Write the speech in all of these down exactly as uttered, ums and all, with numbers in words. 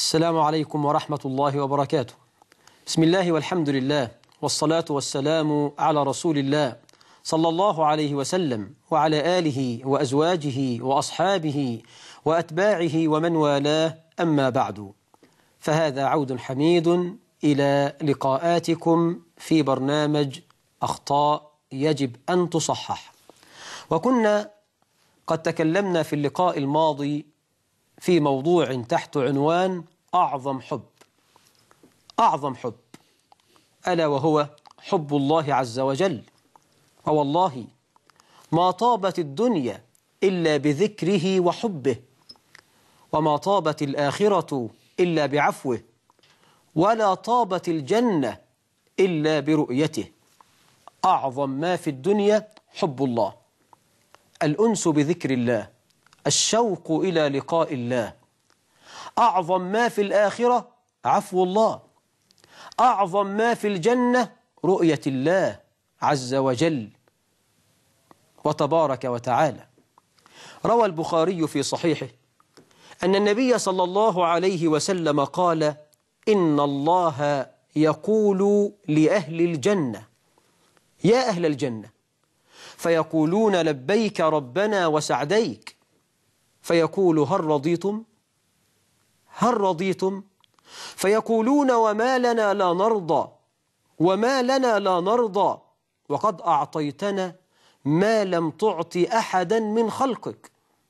السلام عليكم ورحمة الله وبركاته. بسم الله والحمد لله والصلاة والسلام على رسول الله صلى الله عليه وسلم وعلى آله وأزواجه وأصحابه وأتباعه ومن والاه، أما بعد، فهذا عود حميد إلى لقاءاتكم في برنامج أخطاء يجب أن تصحح. وكنا قد تكلمنا في اللقاء الماضي في موضوع تحت عنوان أعظم حب أعظم حب ألا وهو حب الله عز وجل. ووالله ما طابت الدنيا إلا بذكره وحبه، وما طابت الآخرة إلا بعفوه، ولا طابت الجنة إلا برؤيته. أعظم ما في الدنيا حب الله، الأنس بذكر الله، الشوق إلى لقاء الله. أعظم ما في الآخرة عفو الله، أعظم ما في الجنة رؤية الله عز وجل وتبارك وتعالى. روى البخاري في صحيحه أن النبي صلى الله عليه وسلم قال: إن الله يقول لأهل الجنة: يا أهل الجنة، فيقولون: لبيك ربنا وسعديك. فيقول: هل رضيتم؟ هل رضيتم؟ فيقولون: وما لنا لا نرضى، وما لنا لا نرضى، وقد أعطيتنا ما لم تعط أحدا من خلقك.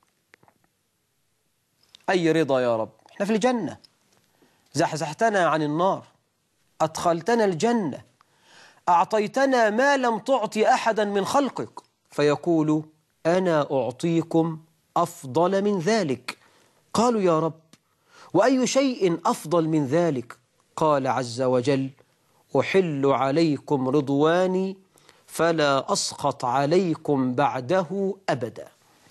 أي رضا يا رب؟ احنا في الجنة، زحزحتنا عن النار، أدخلتنا الجنة، أعطيتنا ما لم تعط أحدا من خلقك. فيقول: أنا أعطيكم أفضل من ذلك. قالوا: يا رب، وأي شيء أفضل من ذلك؟ قال عز وجل: أحل عليكم رضواني فلا أسخط عليكم بعده أبدا.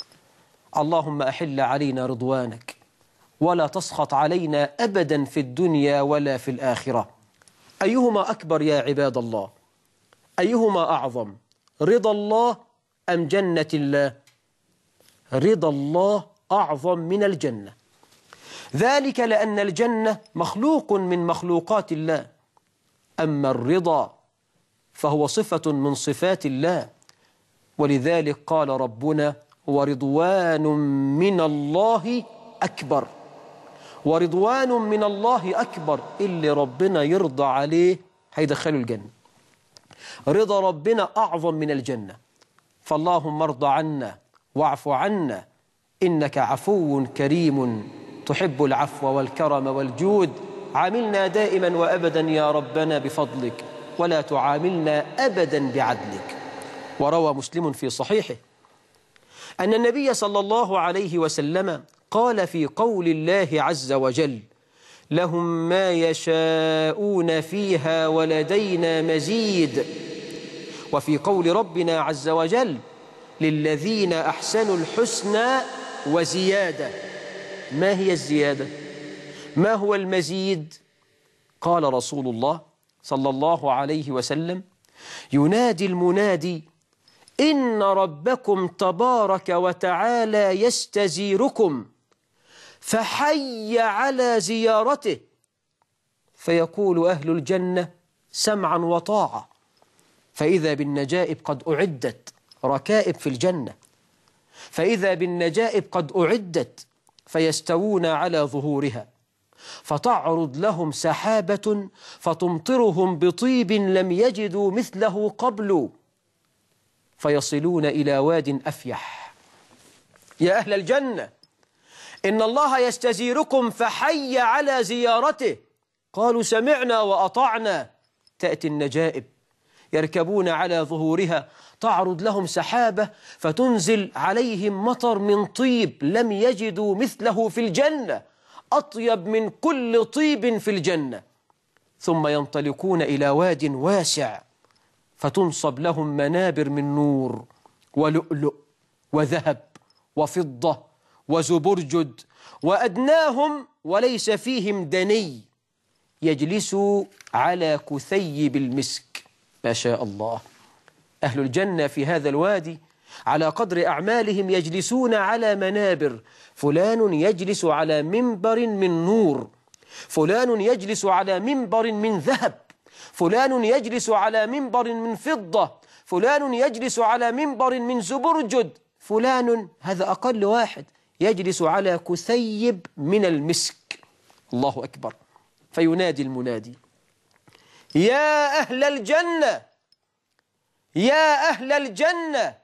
اللهم أحل علينا رضوانك ولا تسخط علينا أبدا في الدنيا ولا في الآخرة. أيهما أكبر يا عباد الله؟ أيهما أعظم، رضا الله أم جنة الله؟ رضا الله أعظم من الجنة، ذلك لأن الجنة مخلوق من مخلوقات الله، أما الرضا فهو صفة من صفات الله. ولذلك قال ربنا: ورضوان من الله أكبر. ورضوان من الله أكبر، اللي ربنا يرضى عليه هيدخله الجنة. رضا ربنا أعظم من الجنة. فاللهم ارضى عنا واعف عنا، إنك عفو كريم تحب العفو والكرم والجود. عاملنا دائما وأبدا يا ربنا بفضلك، ولا تعاملنا أبدا بعدلك. وروى مسلم في صحيحه أن النبي صلى الله عليه وسلم قال في قول الله عز وجل: لهم ما يشاءون فيها ولدينا مزيد. وفي قول ربنا عز وجل: للذين أحسنوا الحسنى وزيادة. ما هي الزيادة؟ ما هو المزيد؟ قال رسول الله صلى الله عليه وسلم: ينادي المنادي: إن ربكم تبارك وتعالى يستزيركم، فحي على زيارته. فيقول أهل الجنة: سمعا وطاعة. فإذا بالنجائب قد أعدت، ركائب في الجنة، فإذا بالنجائب قد أعدت، فيستوون على ظهورها، فتعرض لهم سحابة فتمطرهم بطيب لم يجدوا مثله قبل، فيصلون إلى واد أفيح. يا أهل الجنة، إن الله يستزيركم فحي على زيارته. قالوا: سمعنا وأطعنا. تأتي النجائب يركبون على ظهورها، تعرض لهم سحابة فتنزل عليهم مطر من طيب لم يجدوا مثله في الجنة، أطيب من كل طيب في الجنة. ثم ينطلقون إلى واد واسع، فتنصب لهم منابر من نور ولؤلؤ وذهب وفضة وزبرجد، وأدناهم وليس فيهم دني يجلسوا على كثيب المسك. ما شاء الله. أهل الجنة في هذا الوادي على قدر أعمالهم يجلسون على منابر. فلان يجلس على منبر من نور، فلان يجلس على منبر من ذهب، فلان يجلس على منبر من فضة، فلان يجلس على منبر من زبرجد، فلان، هذا أقل واحد، يجلس على كثيب من المسك. الله أكبر. فينادي المنادي: يا أهل الجنة، يا أهل الجنة،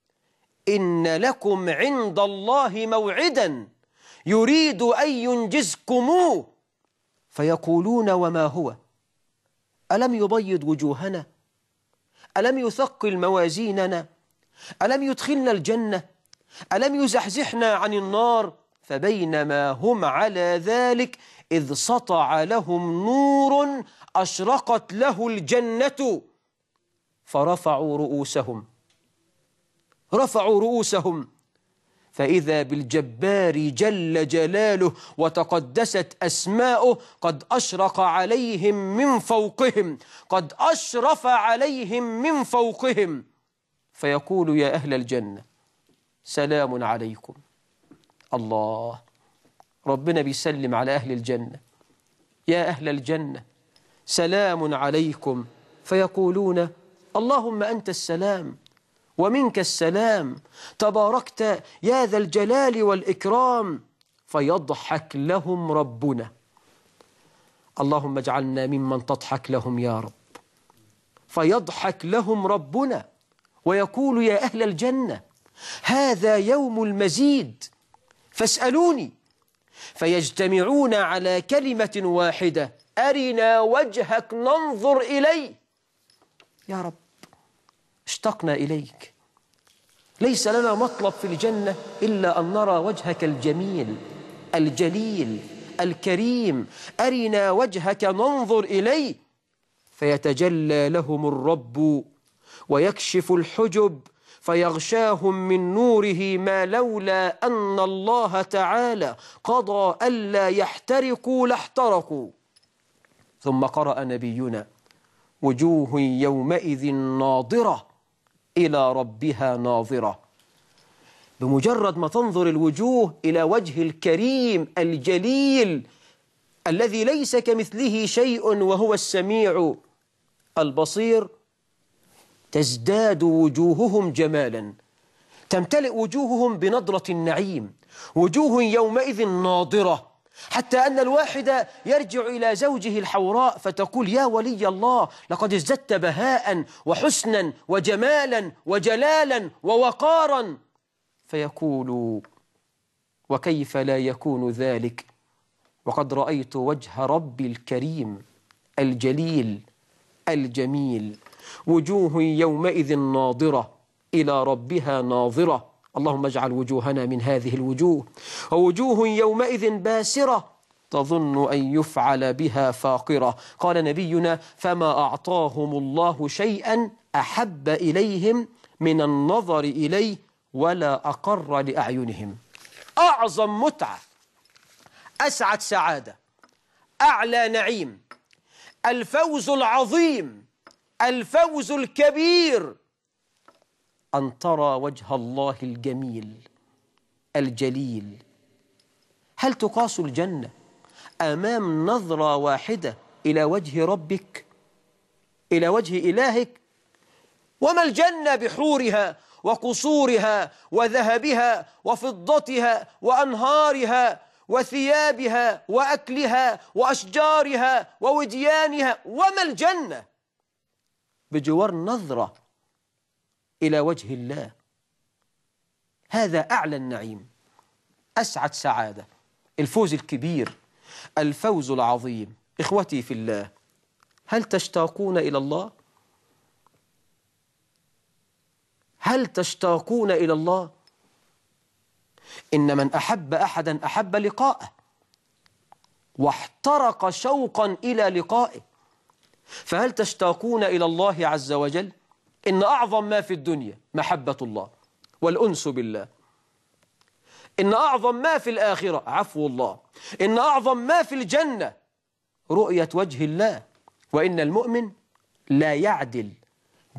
إن لكم عند الله موعدا يريد أن ينجزكموه. فيقولون: وما هو؟ ألم يبيض وجوهنا؟ ألم يثقل موازيننا؟ ألم يدخلنا الجنة؟ ألم يزحزحنا عن النار؟ فبينما هم على ذلك إذ سطع لهم نور أشرقت له الجنة فرفعوا رؤوسهم رفعوا رؤوسهم فإذا بالجبار جل جلاله وتقدست أسماؤه قد أشرق عليهم من فوقهم، قد أشرف عليهم من فوقهم، فيقول: يا أهل الجنة سلام عليكم. الله، ربنا بيسلم على أهل الجنة: يا أهل الجنة سلام عليكم. فيقولون: اللهم أنت السلام ومنك السلام، تباركت يا ذا الجلال والإكرام. فيضحك لهم ربنا. اللهم اجعلنا ممن تضحك لهم يا رب. فيضحك لهم ربنا ويقول: يا أهل الجنة هذا يوم المزيد فاسألوني. فيجتمعون على كلمة واحدة: أرنا وجهك ننظر إليه. يا رب اشتقنا إليك، ليس لنا مطلب في الجنة إلا أن نرى وجهك الجميل الجليل الكريم، أرنا وجهك ننظر إليه. فيتجلى لهم الرب ويكشف الحجب فيغشاهم من نوره ما لولا أن الله تعالى قضى ألا يحترقوا لاحترقوا. ثم قرأ نبينا: وجوه يومئذ ناظرة إلى ربها ناظرة. بمجرد ما تنظر الوجوه إلى وجه الكريم الجليل الذي ليس كمثله شيء وهو السميع البصير، تزداد وجوههم جمالا، تمتلئ وجوههم بنضرة النعيم. وجوه يومئذ ناضرة، حتى أن الواحد يرجع إلى زوجه الحوراء فتقول: يا ولي الله لقد ازددت بهاء وحسنا وجمالا وجلالا ووقارا. فيقول: وكيف لا يكون ذلك وقد رأيت وجه ربي الكريم الجليل الجميل. وجوه يومئذ ناظرة إلى ربها ناظرة. اللهم اجعل وجوهنا من هذه الوجوه. ووجوه يومئذ باسرة تظن أن يفعل بها فاقرة. قال نبينا: فما أعطاهم الله شيئا أحب إليهم من النظر إليه ولا أقر لأعينهم. أعظم متعة، أسعد سعادة، أعلى نعيم، الفوز العظيم، الفوز الكبير، أن ترى وجه الله الجميل الجليل. هل تقاس الجنة أمام نظرة واحدة إلى وجه ربك، إلى وجه إلهك؟ وما الجنة بحورها وقصورها وذهبها وفضتها وأنهارها وثيابها وأكلها وأشجارها ووديانها، وما الجنة بجوار نظرة إلى وجه الله؟ هذا أعلى النعيم، أسعد سعادة، الفوز الكبير، الفوز العظيم. إخوتي في الله، هل تشتاقون إلى الله؟ هل تشتاقون إلى الله؟ إن من أحب أحدا أحب لقاءه واحترق شوقا إلى لقائه. فهل تشتاقون إلى الله عز وجل؟ إن أعظم ما في الدنيا محبة الله والأنس بالله. إن أعظم ما في الآخرة عفو الله. إن أعظم ما في الجنة رؤية وجه الله. وإن المؤمن لا يعدل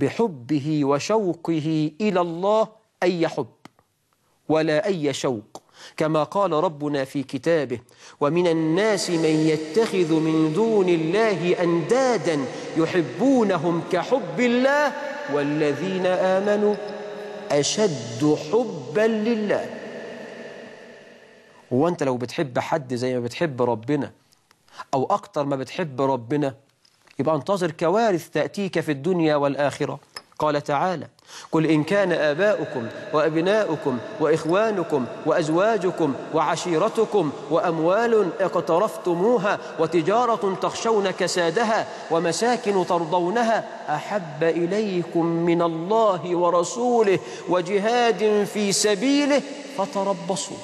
بحبه وشوقه إلى الله أي حب ولا أي شوق كما قال ربنا في كتابه: ومن الناس من يتخذ من دون الله أندادا يحبونهم كحب الله والذين آمنوا أشد حبا لله. وأنت لو بتحب حد زي ما بتحب ربنا أو أكتر ما بتحب ربنا، يبقى انتظر كوارث تأتيك في الدنيا والآخرة. قال تعالى: قل إن كان آباؤكم وأبناؤكم وإخوانكم وأزواجكم وعشيرتكم وأموال اقترفتموها وتجارة تخشون كسادها ومساكن ترضونها أحب إليكم من الله ورسوله وجهاد في سبيله فتربصوا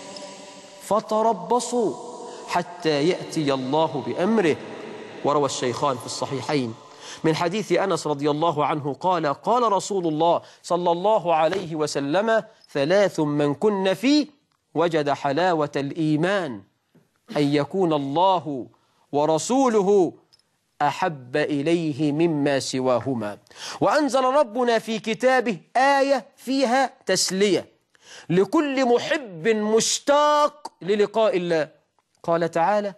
فتربصوا حتى يأتي الله بأمره. وروى الشيخان في الصحيحين من حديث أنس رضي الله عنه قال: قال رسول الله صلى الله عليه وسلم: ثلاث من كن فيه وجد حلاوة الإيمان، أن يكون الله ورسوله أحب إليه مما سواهما. وأنزل ربنا في كتابه آية فيها تسلية لكل محب مشتاق للقاء الله. قال تعالى: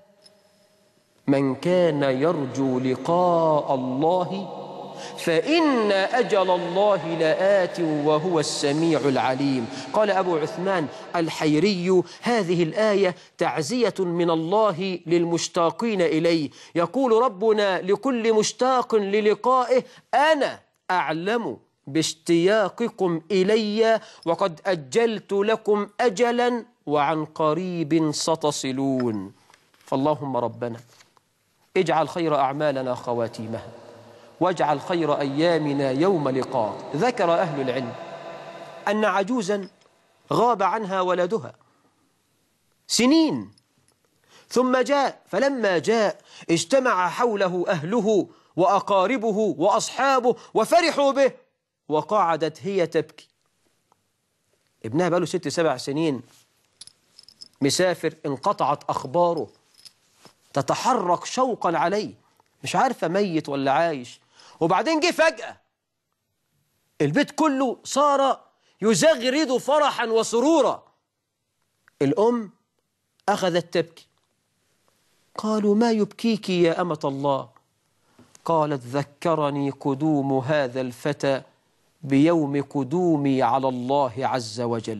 من كان يرجو لقاء الله فإن أجل الله لآت وهو السميع العليم. قال أبو عثمان الحيري: هذه الآية تعزية من الله للمشتاقين إليه، يقول ربنا لكل مشتاق للقائه: أنا أعلم باشتياقكم إلي وقد أجلت لكم أجلا وعن قريب ستصلون. فاللهم ربنا اجعل خير أعمالنا خواتيمها واجعل خير أيامنا يوم لقاء. ذكر أهل العلم أن عجوزا غاب عنها ولدها سنين، ثم جاء، فلما جاء اجتمع حوله أهله وأقاربه وأصحابه وفرحوا به، وقعدت هي تبكي. ابنها بقاله ست سبع سنين مسافر، انقطعت أخباره، تتحرك شوقا عليه، مش عارفة ميت ولا عايش. وبعدين جه فجأة البيت كله صار يزغرد فرحا وسرورا. الأم أخذت تبكي. قالوا: ما يبكيك يا أمة الله؟ قالت: ذكرني قدوم هذا الفتى بيوم قدومي على الله عز وجل.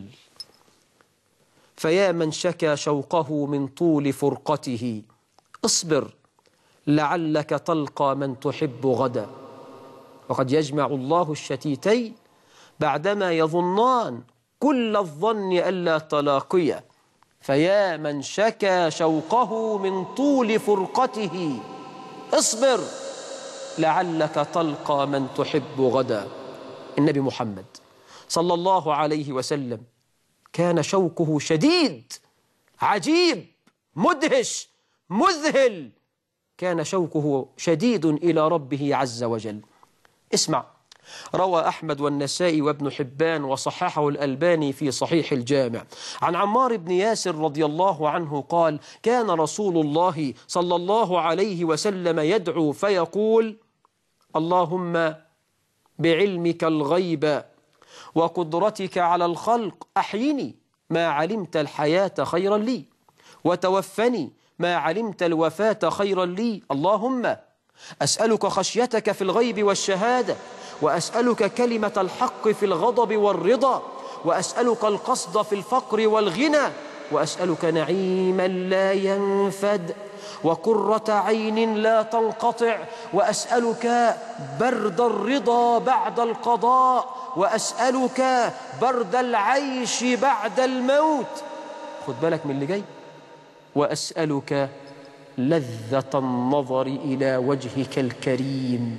فيا من شكى شوقه من طول فرقته، اصبر لعلك تلقى من تحب غدا. وقد يجمع الله الشتيتين بعدما يظنان كل الظن ألا تلاقيا. فيا من شكى شوقه من طول فرقته، اصبر لعلك تلقى من تحب غدا. النبي محمد صلى الله عليه وسلم كان شوقه شديد، عجيب، مدهش، مذهل. كان شوقه شديد إلى ربه عز وجل. اسمع، روى أحمد والنسائي وابن حبان وصححه الألباني في صحيح الجامع عن عمار بن ياسر رضي الله عنه قال: كان رسول الله صلى الله عليه وسلم يدعو فيقول: اللهم بعلمك الغيب وقدرتك على الخلق أحيني ما علمت الحياة خيرا لي، وتوفني ما علمت الوفاة خيرا لي. اللهم أسألك خشيتك في الغيب والشهادة، وأسألك كلمة الحق في الغضب والرضا، وأسألك القصد في الفقر والغنى، وأسألك نعيما لا ينفد وقرة عين لا تنقطع، وأسألك برد الرضا بعد القضاء، وأسألك برد العيش بعد الموت. خد بالك من اللي جاي: وأسألك لذة النظر إلى وجهك الكريم،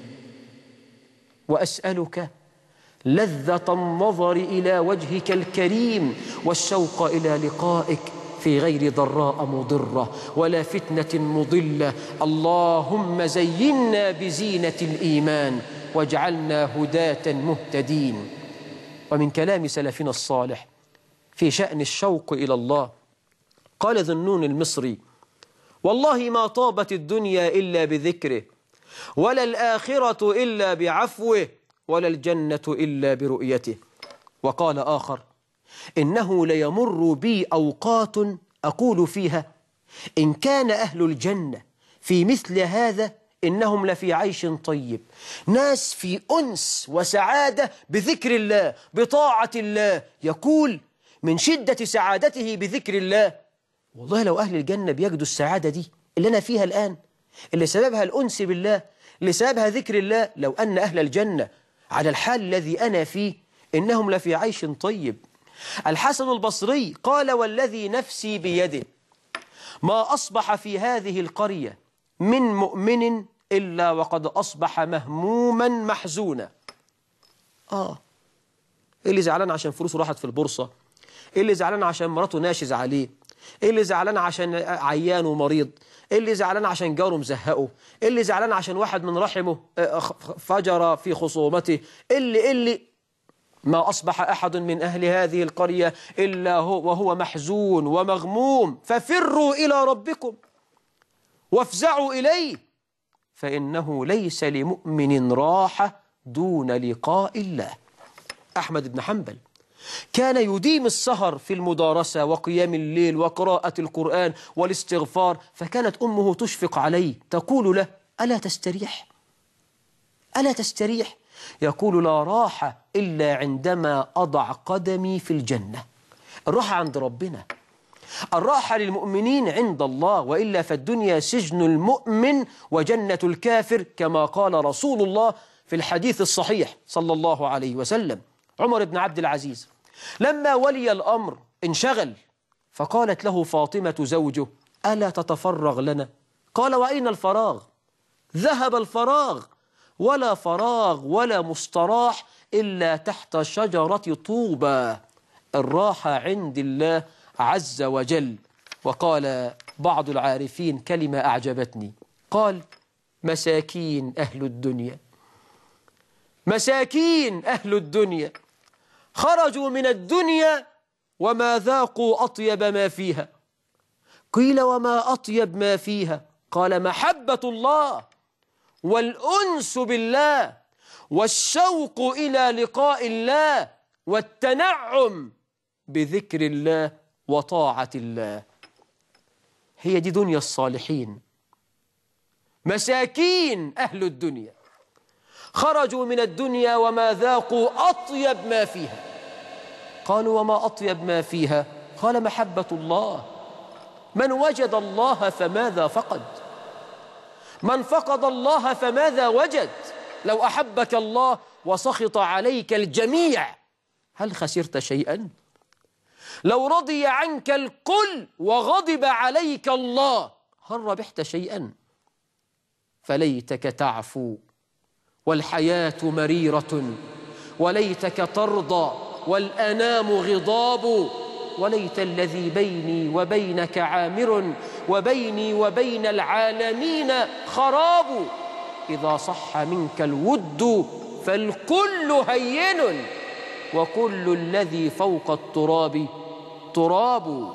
وأسألك لذة النظر إلى وجهك الكريم والشوق إلى لقائك في غير ضراء مضرة ولا فتنة مضلة. اللهم زينا بزينة الإيمان واجعلنا هداة مهتدين. ومن كلام سلفنا الصالح في شأن الشوق إلى الله قال ذنون المصري: والله ما طابت الدنيا إلا بذكره، ولا الآخرة إلا بعفوه، ولا الجنة إلا برؤيته. وقال آخر: إنه ليمر بي أوقات أقول فيها إن كان أهل الجنة في مثل هذا إنهم لفي عيش طيب. ناس في أنس وسعادة بذكر الله بطاعة الله، يقول من شدة سعادته بذكر الله والله لو أهل الجنة بيجدوا السعادة دي اللي أنا فيها الآن، اللي سببها الأنس بالله، اللي سببها ذكر الله، لو أن أهل الجنة على الحال الذي أنا فيه إنهم لفي عيش طيب. الحسن البصري قال والذي نفسي بيده ما أصبح في هذه القرية من مؤمن إلا وقد أصبح مهموما محزونا. آه اللي زعلان عشان فلوسه راحت في البورصة، اللي زعلان عشان مراته ناشز عليه، اللي زعلان عشان عيان ومريض، اللي زعلان عشان جاره مزهقه، اللي زعلان عشان واحد من رحمه فجر في خصومته، اللي اللي ما أصبح أحد من أهل هذه القرية إلا هو وهو محزون ومغموم. ففروا إلى ربكم وافزعوا إليه فإنه ليس لمؤمن راحة دون لقاء الله. أحمد بن حنبل كان يديم السهر في المدارسة وقيام الليل وقراءة القرآن والاستغفار، فكانت أمه تشفق عليه تقول له ألا تستريح؟ ألا تستريح؟ يقول لا راحة إلا عندما أضع قدمي في الجنة. الراحة عند ربنا، الراحة للمؤمنين عند الله، وإلا فالدنيا سجن المؤمن وجنة الكافر كما قال رسول الله في الحديث الصحيح صلى الله عليه وسلم. عمر بن عبد العزيز لما ولي الأمر انشغل، فقالت له فاطمة زوجه ألا تتفرغ لنا؟ قال وأين الفراغ؟ ذهب الفراغ، ولا فراغ ولا مستراح إلا تحت شجرة طوبى. الراحة عند الله عز وجل. وقال بعض العارفين كلمة أعجبتني، قال مساكين أهل الدنيا، مساكين أهل الدنيا خرجوا من الدنيا وما ذاقوا أطيب ما فيها. قيل وما أطيب ما فيها؟ قال محبة الله والأنس بالله والشوق إلى لقاء الله والتنعم بذكر الله وطاعة الله. هي دي دنيا الصالحين. مساكين أهل الدنيا خرجوا من الدنيا وما ذاقوا أطيب ما فيها. قالوا وما أطيب ما فيها؟ قال محبة الله. من وجد الله فماذا فقد؟ من فقد الله فماذا وجد؟ لو أحبك الله وسخط عليك الجميع هل خسرت شيئا؟ لو رضي عنك الكل وغضب عليك الله هل ربحت شيئا؟ فليتك تعفو والحياة مريرة، وليتك ترضى والأنام غضاب، وليت الذي بيني وبينك عامر وبيني وبين العالمين خراب. إذا صح منك الود فالكل هين وكل الذي فوق التراب تراب.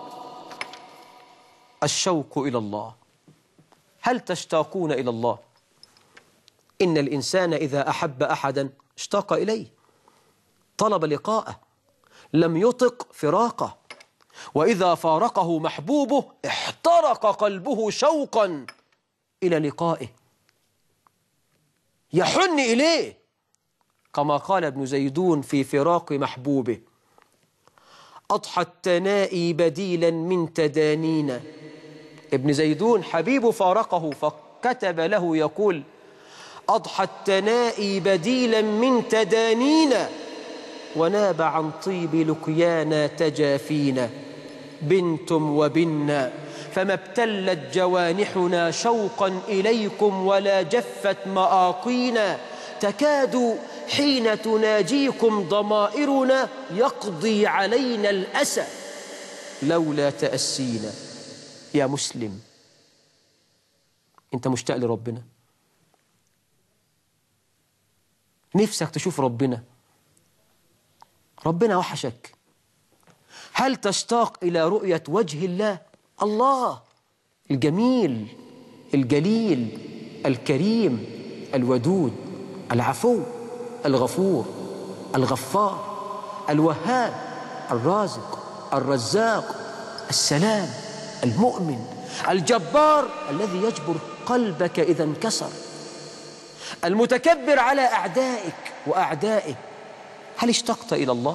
الشوق إلى الله. هل تشتاقون إلى الله؟ إن الإنسان إذا أحب أحدا اشتاق إليه، طلب لقاءه، لم يطق فراقه، وإذا فارقه محبوبه احترق قلبه شوقا إلى لقائه، يحن إليه، كما قال ابن زيدون في فراق محبوبه: أضحى التنائي بديلا من تدانينا. ابن زيدون حبيبه فارقه فكتب له يقول: أضحى التنائي بديلا من تدانينا، وناب عن طيب لقيانا تجافينا، بنتم وبنا فما ابتلت جوانحنا شوقا إليكم ولا جفت مآقينا، تكاد حين تناجيكم ضمائرنا يقضي علينا الأسى لولا تأسينا. يا مسلم، أنت مشتاق لربنا؟ نفسك تشوف ربنا؟ ربنا وحشك؟ هل تشتاق إلى رؤية وجه الله؟ الله الجميل الجليل الكريم الودود العفو الغفور الغفار الوهاب الرازق، الرزاق، السلام، المؤمن، الجبار الذي يجبر قلبك إذا انكسر، المتكبر على أعدائك وأعدائه. هل اشتقت إلى الله؟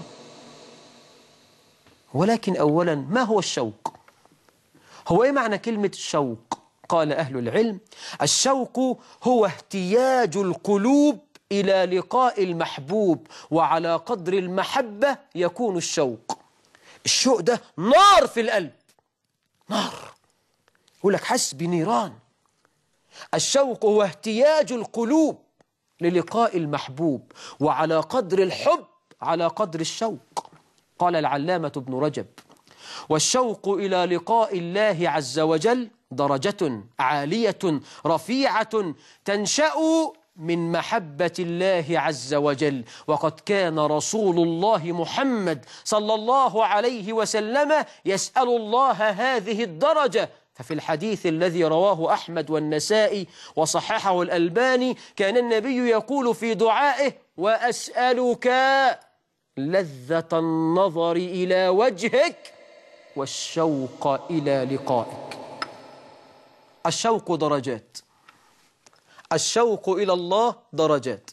ولكن أولا، ما هو الشوق؟ هو إيه معنى كلمة الشوق؟ قال أهل العلم: الشوق هو احتياج القلوب إلى لقاء المحبوب، وعلى قدر المحبة يكون الشوق. الشوق ده نار في القلب، نار، يقول لك حس بنيران. الشوق هو احتياج القلوب للقاء المحبوب، وعلى قدر الحب على قدر الشوق. قال العلامة ابن رجب: والشوق إلى لقاء الله عز وجل درجة عالية رفيعة تنشأ من محبة الله عز وجل. وقد كان رسول الله محمد صلى الله عليه وسلم يسأل الله هذه الدرجة. ففي الحديث الذي رواه أحمد والنسائي وصححه الألباني كان النبي يقول في دعائه: وأسألك لذة النظر إلى وجهك والشوق إلى لقائك. الشوق درجات، الشوق إلى الله درجات.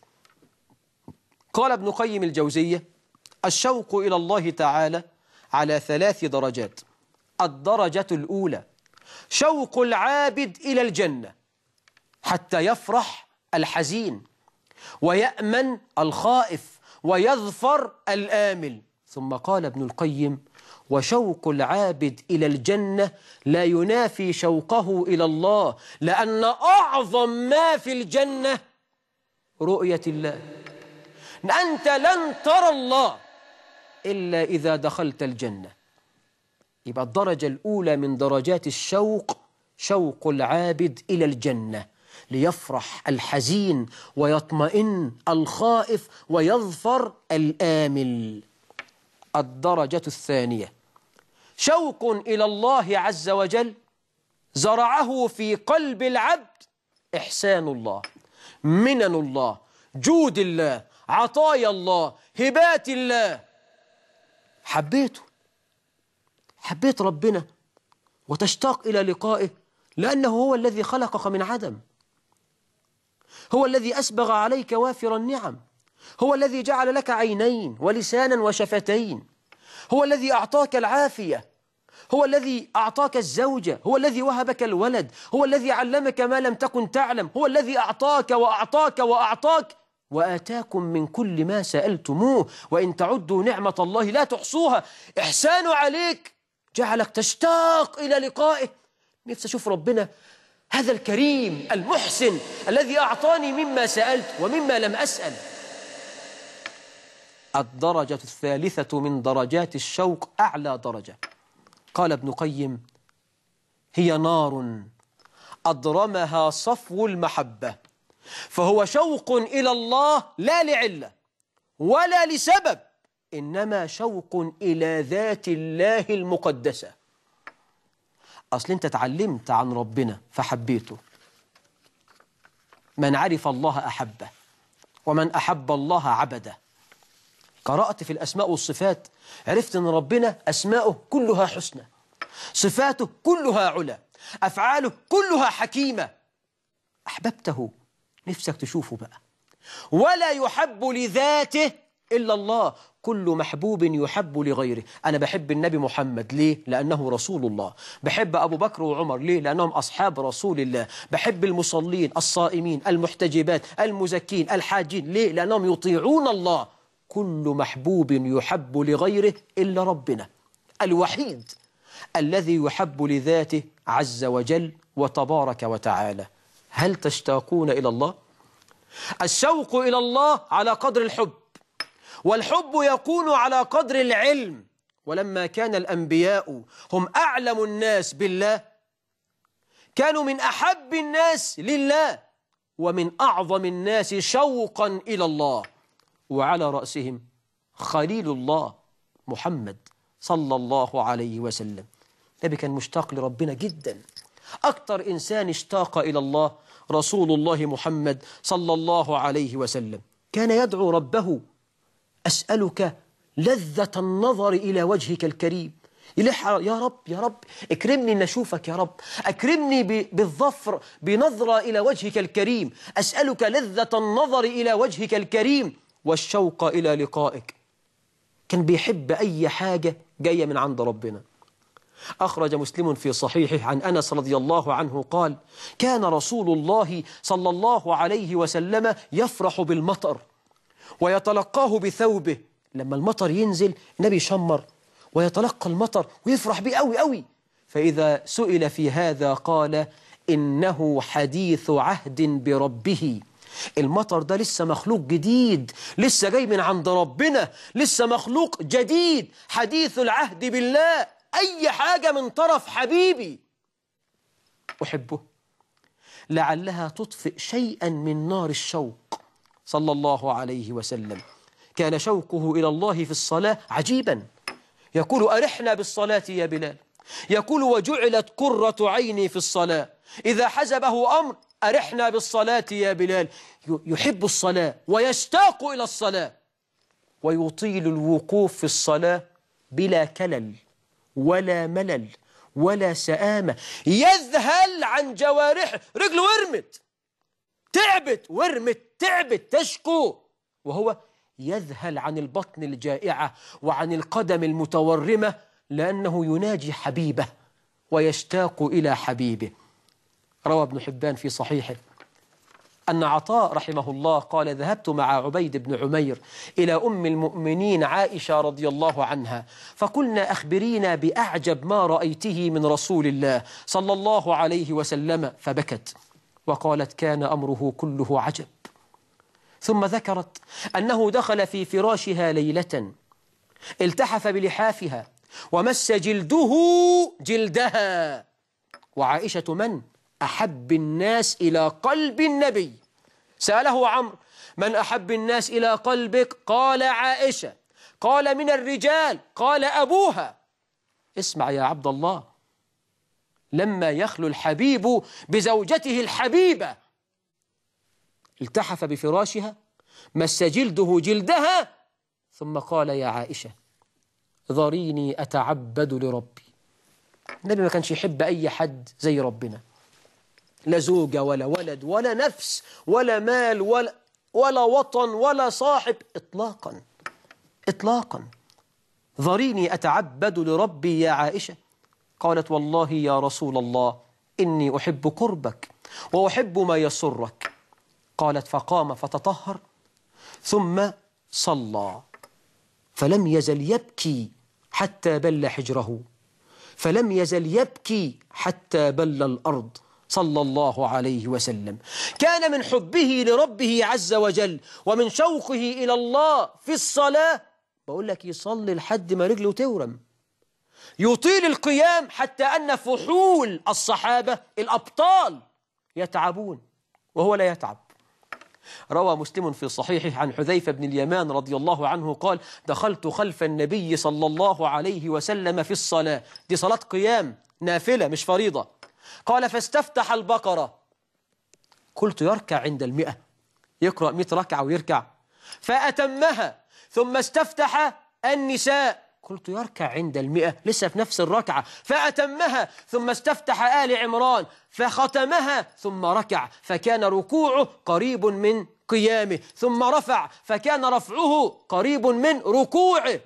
قال ابن قيم الجوزية: الشوق إلى الله تعالى على ثلاث درجات. الدرجة الأولى شوق العابد إلى الجنة حتى يفرح الحزين، ويأمن الخائف، ويظفر الآمل. ثم قال ابن القيم: وشوق العابد إلى الجنة لا ينافي شوقه إلى الله، لأن أعظم ما في الجنة رؤية الله. أنت لن ترى الله إلا إذا دخلت الجنة. يبقى الدرجة الأولى من درجات الشوق شوق العابد إلى الجنة، ليفرح الحزين ويطمئن الخائف ويظفر الآمل. الدرجة الثانية شوق إلى الله عز وجل زرعه في قلب العبد إحسان الله، منن الله، جود الله، عطايا الله، هبات الله. حبيته، حبيت ربنا وتشتاق إلى لقائه، لأنه هو الذي خلقك من عدم، هو الذي أسبغ عليك وافر النعم، هو الذي جعل لك عينين ولسانا وشفتين، هو الذي أعطاك العافية، هو الذي أعطاك الزوجة، هو الذي وهبك الولد، هو الذي علمك ما لم تكن تعلم، هو الذي أعطاك وأعطاك وأعطاك وآتاكم من كل ما سألتموه وإن تعدوا نعمة الله لا تحصوها. إحسانه عليك جعلك تشتاق إلى لقائه. نفسي أشوف ربنا هذا الكريم المحسن الذي أعطاني مما سألت ومما لم أسأل. الدرجة الثالثة من درجات الشوق أعلى درجة. قال ابن قيم: هي نار أضرمها صفو المحبة، فهو شوق إلى الله لا لعلة ولا لسبب، إنما شوق إلى ذات الله المقدسة. أصل أنت تعلمت عن ربنا فحبيته. من عرف الله أحبه، ومن أحب الله عبده. قرأت في الأسماء والصفات، عرفت أن ربنا أسماؤه كلها حسنى، صفاته كلها علا، أفعاله كلها حكيمة. أحببته، نفسك تشوفه بقى. ولا يحب لذاته إلا الله، كل محبوب يحب لغيره. أنا بحب النبي محمد ليه؟ لأنه رسول الله. بحب أبو بكر وعمر ليه؟ لأنهم أصحاب رسول الله. بحب المصلين، الصائمين، المحتجبات، المزكين، الحاجين ليه؟ لأنهم يطيعون الله. كل محبوب يحب لغيره إلا ربنا الوحيد الذي يحب لذاته عز وجل وتبارك وتعالى. هل تشتاقون إلى الله؟ الشوق إلى الله على قدر الحب، والحب يكون على قدر العلم. ولما كان الأنبياء هم أعلم الناس بالله، كانوا من أحب الناس لله ومن أعظم الناس شوقا إلى الله، وعلى رأسهم خليل الله محمد صلى الله عليه وسلم. النبي كان مشتاق لربنا جدا. أكثر إنسان اشتاق إلى الله رسول الله محمد صلى الله عليه وسلم. كان يدعو ربه: أسألك لذة النظر إلى وجهك الكريم. يلح يا رب يا رب اكرمني ان اشوفك يا رب، اكرمني بالظفر بنظرة إلى وجهك الكريم، أسألك لذة النظر إلى وجهك الكريم والشوق إلى لقائك. كان بيحب أي حاجة جاية من عند ربنا. أخرج مسلم في صحيحه عن أنس رضي الله عنه قال: كان رسول الله صلى الله عليه وسلم يفرح بالمطر ويتلقاه بثوبه. لما المطر ينزل النبي يشمر ويتلقى المطر ويفرح به قوي قوي. فإذا سئل في هذا قال: إنه حديث عهد بربه. المطر ده لسه مخلوق جديد، لسه جاي من عند ربنا، لسه مخلوق جديد حديث العهد بالله. أي حاجة من طرف حبيبي أحبه لعلها تطفئ شيئا من نار الشوق. صلى الله عليه وسلم كان شوقه إلى الله في الصلاة عجيبا. يقول: أرحنا بالصلاة يا بلال. يقول: وجعلت قرة عيني في الصلاة. إذا حزبه أمر: أرحنا بالصلاة يا بلال. يحب الصلاة ويشتاق إلى الصلاة ويطيل الوقوف في الصلاة بلا كلل ولا ملل ولا سآمة. يذهل عن جوارحه، رجله ورمت تعبت ورمت تعبت تشكو، وهو يذهل عن البطن الجائعة وعن القدم المتورمة، لأنه يناجي حبيبه ويشتاق إلى حبيبه. روى ابن حبان في صحيحه أن عطاء رحمه الله قال: ذهبت مع عبيد بن عمير إلى أم المؤمنين عائشة رضي الله عنها، فقلنا: أخبرينا بأعجب ما رأيته من رسول الله صلى الله عليه وسلم. فبكت وقالت: كان أمره كله عجب. ثم ذكرت أنه دخل في فراشها ليلة، التحف بلحافها ومس جلده جلدها. وعائشة من أحب الناس إلى قلب النبي. سأله عمرو: من أحب الناس إلى قلبك؟ قال: عائشة. قال: من الرجال؟ قال: أبوها. اسمع يا عبد الله، لما يخلو الحبيب بزوجته الحبيبة التحف بفراشها، مس جلده جلدها، ثم قال: يا عائشة ذريني أتعبد لربي. النبي ما كانش يحب أي حد زي ربنا، لا زوجة ولا ولد ولا نفس ولا مال ولا, ولا وطن ولا صاحب إطلاقا إطلاقا. ذريني أتعبد لربي يا عائشة. قالت: والله يا رسول الله إني أحب قربك وأحب ما يسرك. قالت: فقام فتطهر ثم صلى، فلم يزل يبكي حتى بل حجره، فلم يزل يبكي حتى بل الأرض، صلى الله عليه وسلم. كان من حبه لربه عز وجل ومن شوقه إلى الله في الصلاة، بقول لك يصلي لحد ما رجله تورم، يطيل القيام حتى أن فحول الصحابة الأبطال يتعبون وهو لا يتعب. روى مسلم في صحيحه عن حذيفة بن اليمان رضي الله عنه قال: دخلت خلف النبي صلى الله عليه وسلم في الصلاة، دي صلاة قيام نافلة مش فريضة. قال: فاستفتح البقرة، قلت يركع عند المئة، يقرأ مئة ركعة ويركع، فأتمها، ثم استفتح النساء، قلت يركع عند المئة، لسه في نفس الركعة، فأتمها، ثم استفتح آل عمران فختمها، ثم ركع، فكان ركوعه قريب من قيامه، ثم رفع فكان رفعه قريب من ركوعه.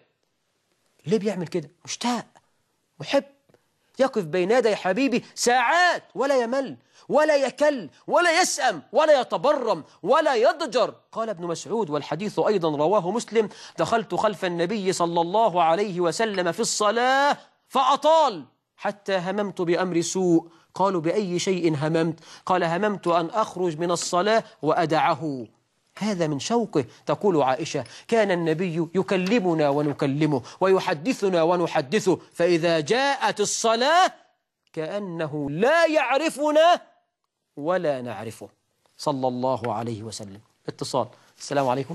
ليه بيعمل كده؟ مشتاق محب، يقف بين يدي حبيبي ساعات ولا يمل ولا يكل ولا يسأم ولا يتبرم ولا يضجر. قال ابن مسعود والحديث أيضا رواه مسلم: دخلت خلف النبي صلى الله عليه وسلم في الصلاة فأطال حتى هممت بأمر سوء. قالوا: بأي شيء هممت؟ قال: هممت أن أخرج من الصلاة وأدعه. هذا من شوقه. تقول عائشة: كان النبي يكلمنا ونكلمه ويحدثنا ونحدثه، فإذا جاءت الصلاة كأنه لا يعرفنا ولا نعرفه، صلى الله عليه وسلم. اتصال. السلام عليكم.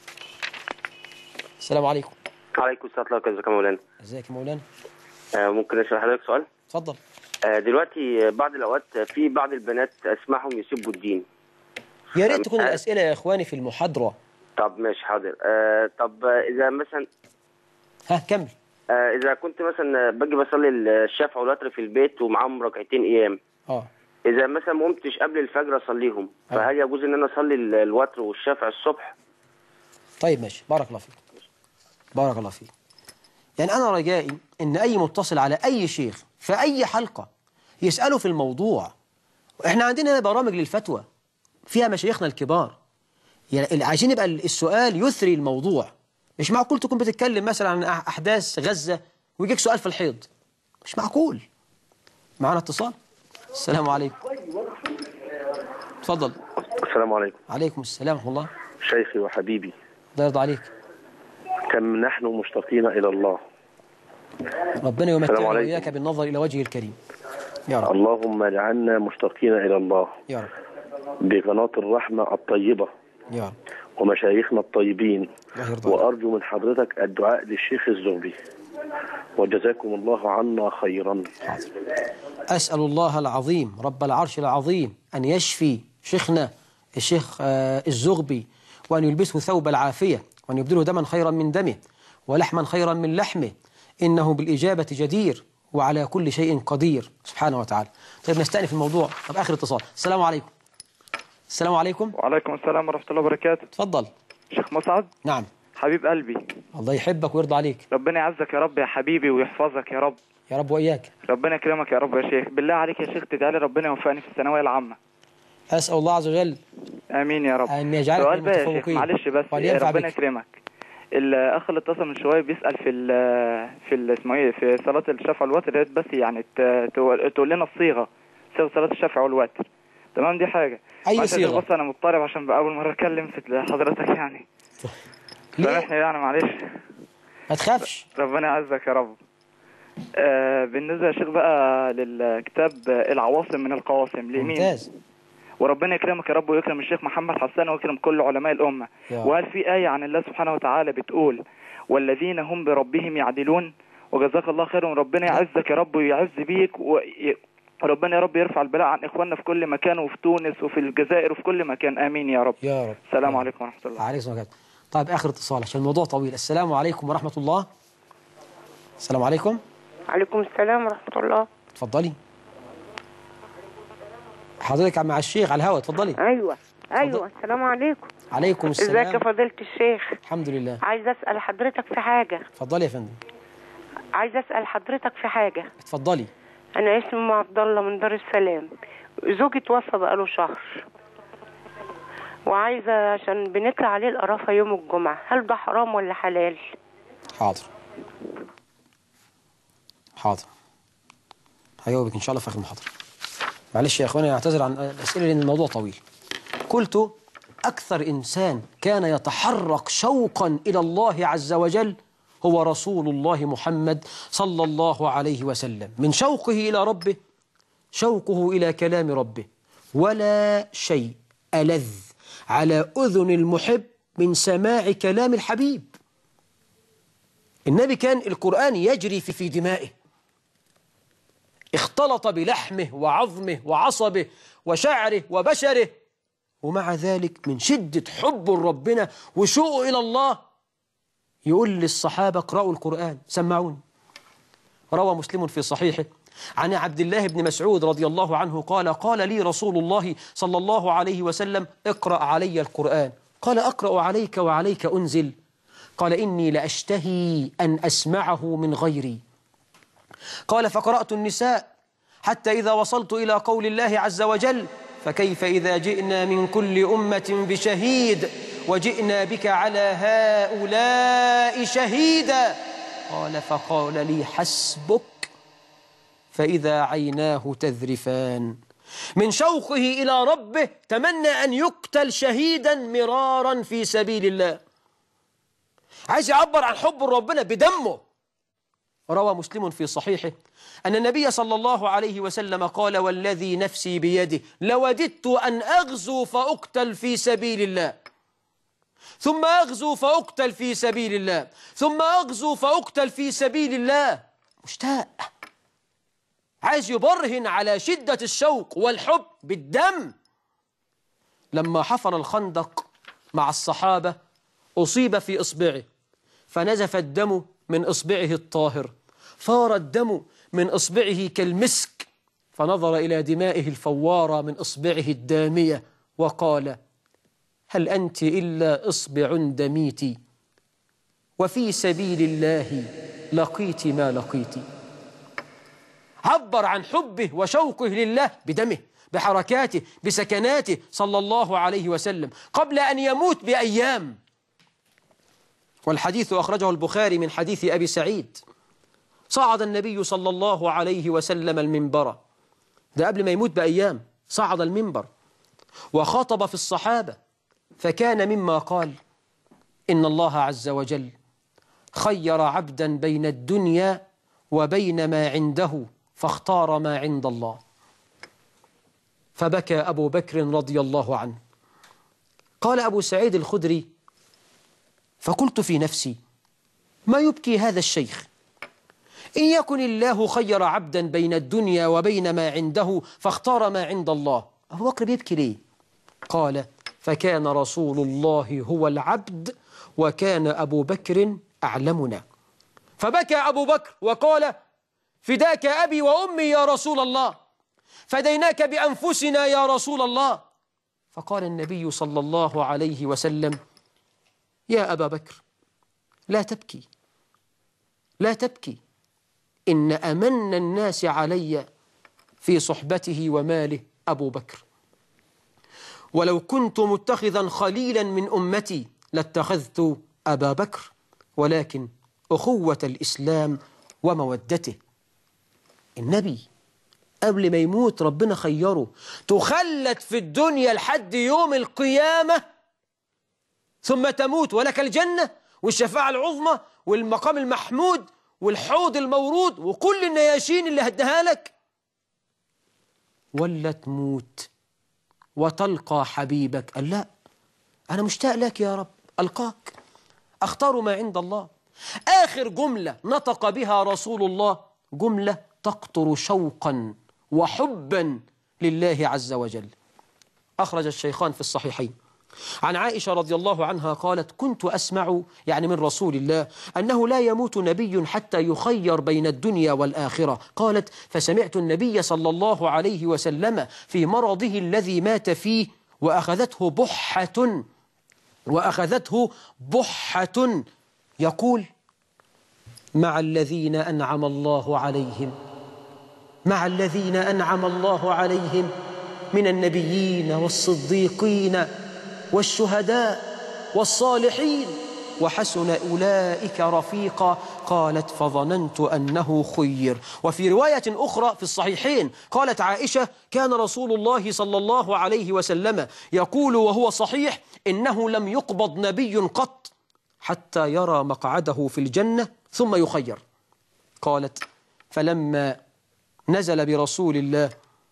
السلام عليكم. عليكم السلام ورحمة الله. ازيك يا مولانا؟ ازيك يا مولانا؟ آه ممكن أسأل حضرتك سؤال؟ اتفضل. آه دلوقتي بعض الأوقات في بعض البنات أسمعهم يسبوا الدين. يا ريت تكون الأسئلة يا إخواني في المحاضرة. طب ماشي حاضر. آه طب إذا مثلا ها كمل. آه اذا كنت مثلا باجي بصلي الشفع والوتر في البيت ومعاهم ركعتين قيام، اه اذا مثلا ما قمتش قبل الفجر اصليهم، آه. فهل يجوز ان انا اصلي ال- الوتر والشفع الصبح؟ طيب ماشي، بارك الله فيك. بارك الله فيك. يعني أنا رجائي إن أي متصل على أي شيخ في أي حلقة يسأله في الموضوع. إحنا عندنا برامج للفتوى فيها مشايخنا الكبار، يعني عايزين يبقى السؤال يثري الموضوع. مش معقول تكون بتتكلم مثلا عن أحداث غزة ويجيك سؤال في الحيض، مش معقول. معنا اتصال. السلام عليكم. اتفضل. السلام عليكم. عليكم السلام ورحمة الله. شيخي وحبيبي، الله يرضى عليك. كم نحن مشتاقين الى الله. ربنا يمتعنا وإياك بالنظر إلى وجهه الكريم يا رب. اللهم اجعلنا مشتاقين الى الله يا رب. بقناة الرحمة الطيبة يا رب. ومشايخنا الطيبين، الله يرضى عليك. وأرجو من حضرتك الدعاء للشيخ الزغبي، وجزاكم الله عنا خيرا. حاضر. أسأل الله العظيم رب العرش العظيم أن يشفي شيخنا الشيخ آه الزغبي، وأن يلبسه ثوب العافية، وأن يبدله دما خيرا من دمه ولحما خيرا من لحمه، إنه بالإجابة جدير وعلى كل شيء قدير سبحانه وتعالى. طيب نستأنف الموضوع. طب آخر اتصال. السلام عليكم. السلام عليكم. وعليكم السلام ورحمة الله وبركاته. تفضل. شيخ مسعد. نعم. حبيب قلبي. الله يحبك ويرضى عليك. ربنا يعزك يا رب يا حبيبي ويحفظك يا رب. يا رب وإياك. ربنا يكرمك يا رب يا شيخ. بالله عليك يا شيخ تدعي لي ربنا يوفقني في الثانوية العامة. أسأل الله عز وجل آمين يا رب. أن يجعلك سؤال من بقى يا شيخ المتفوقين. معلش بس ربنا يكرمك. الأخ اللي اتصل من شوية بيسأل في ال في ال اسمه إيه في صلاة الشفع والوتر، يا ريت بس يعني تقول لنا الصيغة، صيغة صلاة الشفع والوتر. تمام دي حاجة. أي صيغة؟ بس أنا مضطرب عشان بأول مرة أتكلم في حضرتك يعني. سامحني يعني معلش. ما تخافش. ربنا يعزك يا رب. آه بالنسبة يا شيخ بقى للكتاب العواصم من القواسم لمين؟ ممتاز. وربنا يكرمك يا رب ويكرم الشيخ محمد حسان ويكرم كل علماء الأمة. وهل في آية عن الله سبحانه وتعالى بتقول والذين هم بربهم يعدلون؟ وجزاك الله خير، وربنا يعزك يا رب ويعز بيك، وربنا يا رب يرفع البلاء عن إخواننا في كل مكان وفي تونس وفي الجزائر وفي كل مكان. آمين يا رب. يا رب. السلام عليكم ورحمة الله. عليكم السلام. طيب آخر اتصال عشان الموضوع طويل. السلام عليكم ورحمة الله. السلام عليكم. عليكم السلام ورحمة الله. اتفضلي. حضرتك مع الشيخ على الهواء، اتفضلي. ايوه ايوه. فضل... السلام عليكم. عليكم السلام. ازيك يا فضيلة الشيخ؟ الحمد لله. عايز اسأل حضرتك في حاجة. اتفضلي يا فندم. عايز اسأل حضرتك في حاجة. اتفضلي. انا اسمي عبد الله من دار السلام. زوجي توفى بقاله شهر، وعايزة عشان بنطلع عليه القرافة يوم الجمعة، هل ده حرام ولا حلال؟ حاضر حاضر هجاوبك ان شاء الله في اخر المحاضرة. معلش يا اخواني اعتذر عن الاسئله لان الموضوع طويل. قلت اكثر انسان كان يتحرك شوقا الى الله عز وجل هو رسول الله محمد صلى الله عليه وسلم. من شوقه الى ربه شوقه الى كلام ربه، ولا شيء ألذ على أذن المحب من سماع كلام الحبيب. النبي كان القرآن يجري في, في دمائه، اختلط بلحمه وعظمه وعصبه وشعره وبشره، ومع ذلك من شدة حب ربنا وشوقه إلى الله يقول للصحابة اقرأوا القرآن سمعوني. روى مسلم في صحيحه عن عبد الله بن مسعود رضي الله عنه قال قال لي رسول الله صلى الله عليه وسلم اقرأ علي القرآن. قال أقرأ عليك وعليك أنزل؟ قال إني لأشتهي أن أسمعه من غيري. قال فقرأت النساء حتى إذا وصلت إلى قول الله عز وجل فكيف إذا جئنا من كل أمة بشهيد وجئنا بك على هؤلاء شهيدا. قال فقال لي حسبك فإذا عيناه تذرفان. من شوقه إلى ربه تمنى أن يقتل شهيدا مرارا في سبيل الله، عايز يعبر عن حب ربنا بدمه. روى مسلم في صحيحه أن النبي صلى الله عليه وسلم قال والذي نفسي بيده لوددت أن أغزو فأقتل في سبيل الله، ثم أغزو فأقتل في سبيل الله، ثم أغزو فأقتل في سبيل الله. مشتاق، عايز يبرهن على شدة الشوق والحب بالدم. لما حفر الخندق مع الصحابة أصيب في إصبعه فنزف الدم من إصبعه الطاهر، فار الدم من إصبعه كالمسك، فنظر إلى دمائه الفوارة من إصبعه الدامية وقال: هل أنت إلا إصبع دميت، وفي سبيل الله لقيت ما لقيت. عبر عن حبه وشوقه لله بدمه، بحركاته، بسكناته صلى الله عليه وسلم قبل أن يموت بأيام. والحديث أخرجه البخاري من حديث أبي سعيد: صعد النبي صلى الله عليه وسلم المنبر، ده قبل ما يموت بأيام، صعد المنبر وخاطب في الصحابة، فكان مما قال: إن الله عز وجل خير عبدا بين الدنيا وبين ما عنده فاختار ما عند الله. فبكى أبو بكر رضي الله عنه. قال أبو سعيد الخدري: فقلت في نفسي: ما يبكي هذا الشيخ؟ إن يكن الله خير عبدا بين الدنيا وبين ما عنده فاختار ما عند الله، أبو بكر بيبكي ليه؟ قال: فكان رسول الله هو العبد وكان أبو بكر أعلمنا. فبكى أبو بكر وقال: فداك أبي وأمي يا رسول الله، فديناك بأنفسنا يا رسول الله. فقال النبي صلى الله عليه وسلم: يا أبا بكر لا تبكي، لا تبكي، إن أمن الناس علي في صحبته وماله أبو بكر، ولو كنت متخذا خليلا من أمتي لاتخذت أبا بكر، ولكن أخوة الإسلام ومودته. النبي قبل ما يموت ربنا خيره، تخلد في الدنيا لحد يوم القيامة ثم تموت ولك الجنة والشفاعة العظمى والمقام المحمود والحوض المورود وكل النياشين اللي هدها لك، ولا تموت وتلقى حبيبك. قال: لا، أنا مشتاق لك يا رب، ألقاك، أختار ما عند الله. آخر جملة نطق بها رسول الله جملة تقطر شوقا وحبا لله عز وجل. أخرج الشيخان في الصحيحين عن عائشة رضي الله عنها قالت: كنت أسمع يعني من رسول الله أنه لا يموت نبي حتى يخير بين الدنيا والآخرة. قالت: فسمعت النبي صلى الله عليه وسلم في مرضه الذي مات فيه وأخذته بحة وأخذته بحة يقول: مع الذين أنعم الله عليهم، مع الذين أنعم الله عليهم من النبيين والصديقين والشهداء والصالحين وحسن أولئك رفيقا. قالت: فظننت أنه خير. وفي رواية أخرى في الصحيحين قالت عائشة: كان رسول الله صلى الله عليه وسلم يقول وهو صحيح: إنه لم يقبض نبي قط حتى يرى مقعده في الجنة ثم يخير. قالت: فلما نزل برسول الله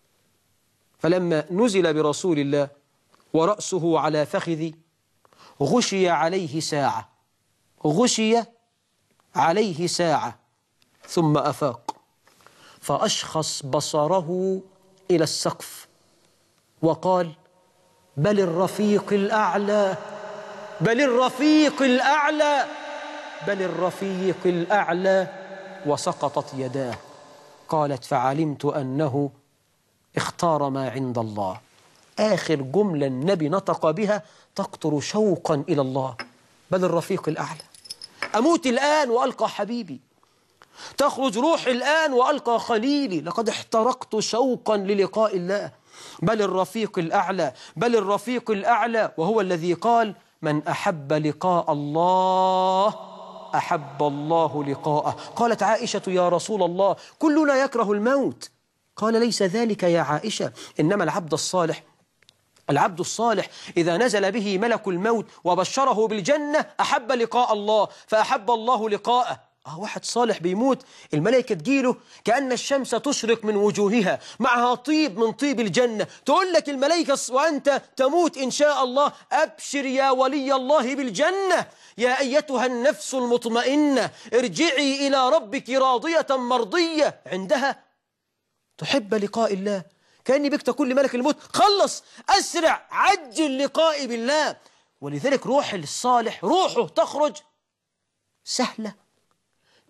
فلما نزل برسول الله ورأسه على فخذي غشي عليه ساعة، غشي عليه ساعة ثم أفاق، فأشخص بصره إلى السقف وقال: بل الرفيق الأعلى، بل الرفيق الأعلى، بل الرفيق الأعلى، وسقطت يداه. قالت: فعلمت أنه اختار ما عند الله. آخر جملة النبي نطق بها تقطر شوقا إلى الله، بل الرفيق الأعلى. أموت الآن وألقى حبيبي، تخرج روحي الآن وألقى خليلي، لقد احترقت شوقا للقاء الله. بل الرفيق الأعلى، بل الرفيق الأعلى، وهو الذي قال: من أحب لقاء الله أحب الله لقاءه. قالت عائشة: يا رسول الله كلنا يكره الموت. قال: ليس ذلك يا عائشة، إنما العبد الصالح العبد الصالح إذا نزل به ملك الموت وبشره بالجنة أحب لقاء الله فأحب الله لقاءه. آه واحد صالح بيموت الملائكة تجيله كأن الشمس تشرق من وجوهها، معها طيب من طيب الجنة، تقول لك الملائكة وأنت تموت إن شاء الله: أبشر يا ولي الله بالجنة، يا أيتها النفس المطمئنة ارجعي إلى ربك راضية مرضية. عندها تحب لقاء الله، كأني بك تقول لملك الموت: خلص، أسرع، عجل لقائي بالله. ولذلك روح الصالح روحه تخرج سهلة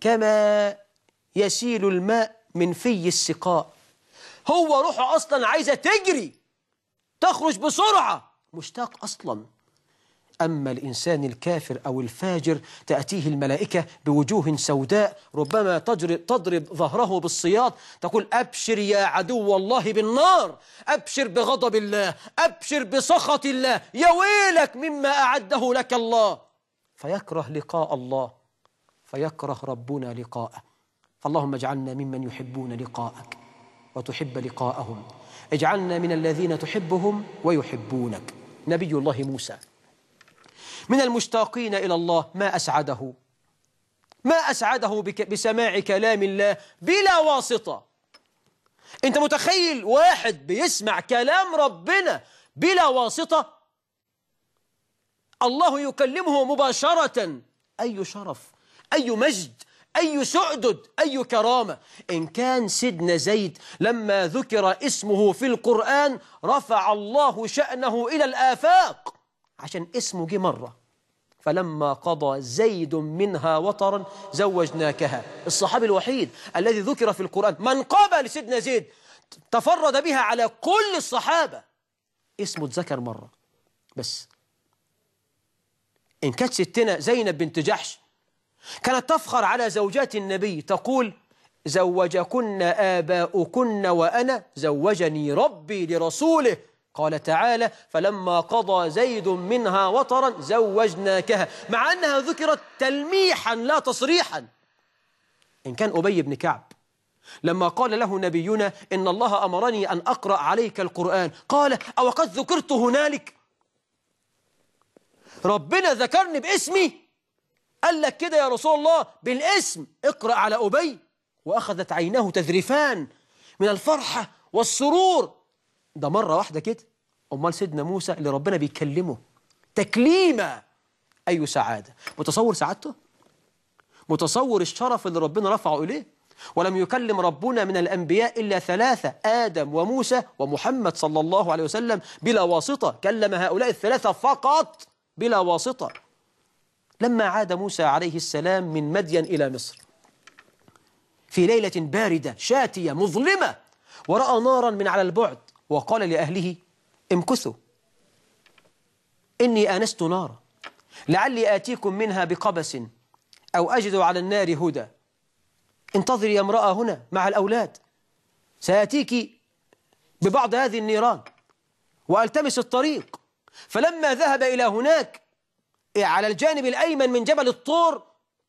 كما يسيل الماء من في السقاء. هو روحه أصلا عايزة تجري تخرج بسرعة، مشتاق أصلا. أما الإنسان الكافر أو الفاجر تأتيه الملائكة بوجوه سوداء ربما تضرب ظهره بالسياط، تقول أبشر يا عدو الله بالنار، أبشر بغضب الله، أبشر بسخط الله، يا ويلك مما أعده لك الله. فيكره لقاء الله، فيكره ربنا لقاءه. فاللهم اجعلنا ممن يحبون لقاءك وتحب لقاءهم، اجعلنا من الذين تحبهم ويحبونك. نبي الله موسى من المشتاقين إلى الله، ما أسعده ما أسعده بسماع كلام الله بلا واسطة. أنت متخيل واحد بيسمع كلام ربنا بلا واسطة؟ الله يكلمه مباشرة. أي شرف، أي مجد، أي سعدد، أي كرامة. إن كان سيدنا زيد لما ذكر اسمه في القرآن رفع الله شأنه إلى الآفاق عشان اسمه جه مرة. فلما قضى زيد منها وطرا زوجناكها. الصحابي الوحيد الذي ذكر في القرآن من قابل سيدنا زيد تفرد بها على كل الصحابة، اسمه اتذكر مرة بس. إن كانت ستنا زينب بنت جحش كانت تفخر على زوجات النبي تقول زوجكن آباؤكن وأنا زوجني ربي لرسوله. قال تعالى فلما قضى زيد منها وطرا زوجناكها، مع أنها ذكرت تلميحا لا تصريحا. إن كان أبي بن كعب لما قال له نبينا إن الله أمرني أن أقرأ عليك القرآن قال أو قد ذكرت هنالك، ربنا ذكرني باسمي؟ قال لك كده يا رسول الله بالاسم اقرأ على أبي. وأخذت عيناه تذرفان من الفرحة والسرور. ده مرة واحدة كده. أمال سيدنا موسى اللي ربنا بيكلمه تكليمة، أي سعادة. متصور سعادته؟ متصور الشرف اللي ربنا رفعه إليه؟ ولم يكلم ربنا من الأنبياء إلا ثلاثة، آدم وموسى ومحمد صلى الله عليه وسلم بلا واسطة. كلم هؤلاء الثلاثة فقط بلا واسطة. لما عاد موسى عليه السلام من مدين إلى مصر في ليلة باردة شاتية مظلمة، ورأى نارا من على البعد وقال لأهله امكثوا إني آنست نارا لعلي آتيكم منها بقبس أو أجد على النار هدى. انتظري يا امرأة هنا مع الأولاد، سيأتيك ببعض هذه النيران وألتمس الطريق. فلما ذهب إلى هناك على الجانب الأيمن من جبل الطور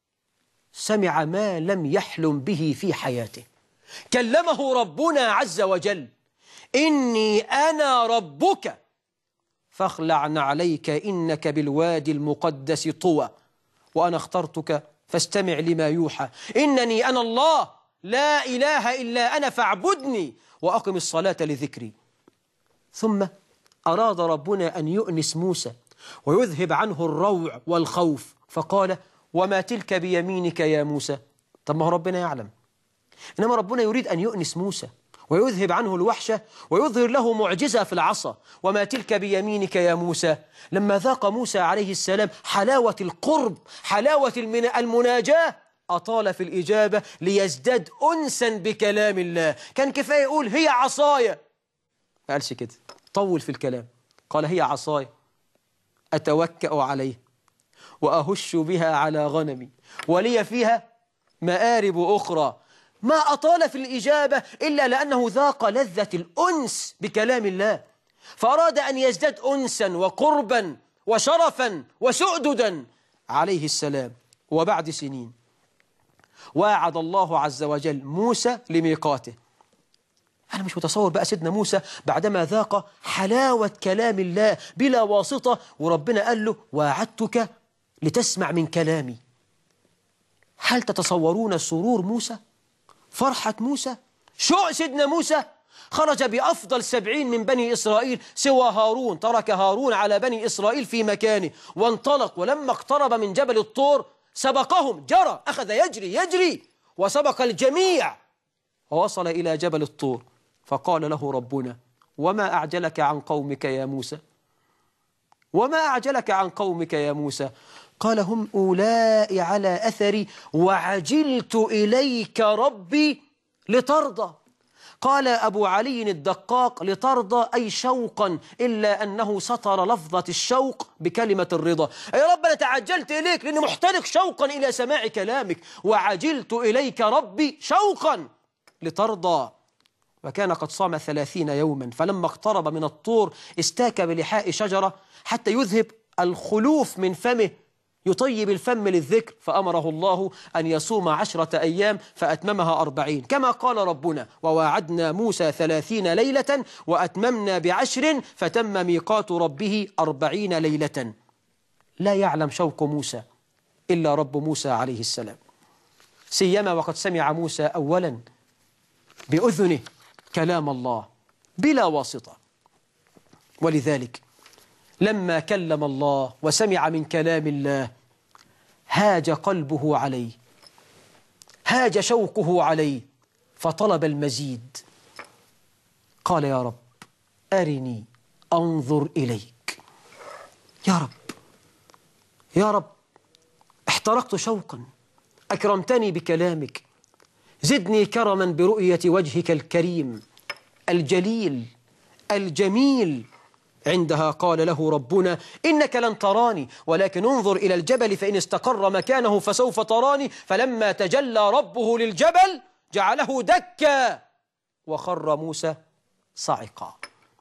سمع ما لم يحلم به في حياته. كلمه ربنا عز وجل إني أنا ربك فاخلع عليك إنك بالوادي المقدس طوى وأنا اخترتك فاستمع لما يوحى إنني أنا الله لا إله إلا أنا فاعبدني وأقم الصلاة لذكري. ثم أراد ربنا أن يؤنس موسى ويذهب عنه الروع والخوف فقال وما تلك بيمينك يا موسى. طب ما هو ربنا يعلم، إنما ربنا يريد أن يؤنس موسى ويذهب عنه الوحشة ويظهر له معجزة في العصا. وما تلك بيمينك يا موسى. لما ذاق موسى عليه السلام حلاوة القرب حلاوة المناجاة أطال في الإجابة ليزداد أنسا بكلام الله. كان كفاية يقول هي عصايا، ما قالش كده، طول في الكلام. قال هي عصايا أتوكأ عليه وأهش بها على غنمي ولي فيها مآرب أخرى. ما أطال في الإجابة إلا لأنه ذاق لذة الأنس بكلام الله، فأراد أن يزداد أنسا وقربا وشرفا وسؤددا عليه السلام. وبعد سنين وعد الله عز وجل موسى لميقاته. أنا مش متصور بقى سيدنا موسى بعدما ذاق حلاوة كلام الله بلا واسطة وربنا قال له وعدتك لتسمع من كلامي. هل تتصورون سرور موسى؟ فرحة موسى؟ شوق سيدنا موسى؟ خرج بأفضل سبعين من بني إسرائيل سوى هارون، ترك هارون على بني إسرائيل في مكانه وانطلق. ولما اقترب من جبل الطور سبقهم، جرى، أخذ يجري يجري وسبق الجميع ووصل إلى جبل الطور. فقال له ربنا وما أعجلك عن قومك يا موسى؟ وما أعجلك عن قومك يا موسى؟ قال هم أولئك على أثري وعجلت إليك ربي لترضى. قال أبو علي الدقاق لترضى أي شوقا، إلا أنه سطر لفظة الشوق بكلمة الرضا. يا رب أنا تعجلت إليك لأني محترق شوقا إلى سماع كلامك، وعجلت إليك ربي شوقا لترضى. وكان قد صام ثلاثين يوما، فلما اقترب من الطور استاك بلحاء شجرة حتى يذهب الخلوف من فمه، يطيب الفم للذكر، فأمره الله أن يصوم عشرة أيام فأتممها أربعين، كما قال ربنا وواعدنا موسى ثلاثين ليلة وأتممنا بعشر فتم ميقات ربه أربعين ليلة. لا يعلم شوق موسى إلا رب موسى عليه السلام، سيما وقد سمع موسى أولا بأذنه كلام الله بلا واسطة. ولذلك لما كلم الله وسمع من كلام الله هاج قلبه عليه، هاج شوقه عليه، فطلب المزيد. قال يا رب أرني أنظر إليك. يا رب يا رب احترقت شوقا، أكرمتني بكلامك، زدني كرما برؤية وجهك الكريم الجليل الجميل. عندها قال له ربنا إنك لن تراني ولكن انظر إلى الجبل فإن استقر مكانه فسوف تراني. فلما تجلى ربه للجبل جعله دكا وخر موسى صعقا.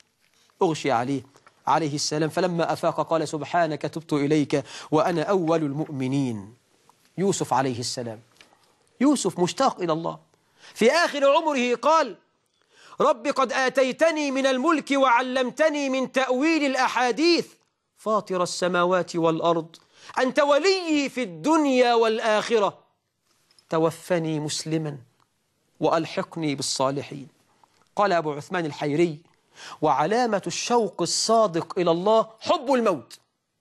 أغشي عليه عليه السلام، فلما أفاق قال سبحانك تبت إليك وأنا أول المؤمنين. يوسف عليه السلام، يوسف مشتاق إلى الله، في آخر عمره قال رب قد آتيتني من الملك وعلمتني من تأويل الأحاديث فاطر السماوات والأرض أنت ولي في الدنيا والآخرة توفني مسلما وألحقني بالصالحين. قال أبو عثمان الحيري وعلامة الشوق الصادق إلى الله حب الموت،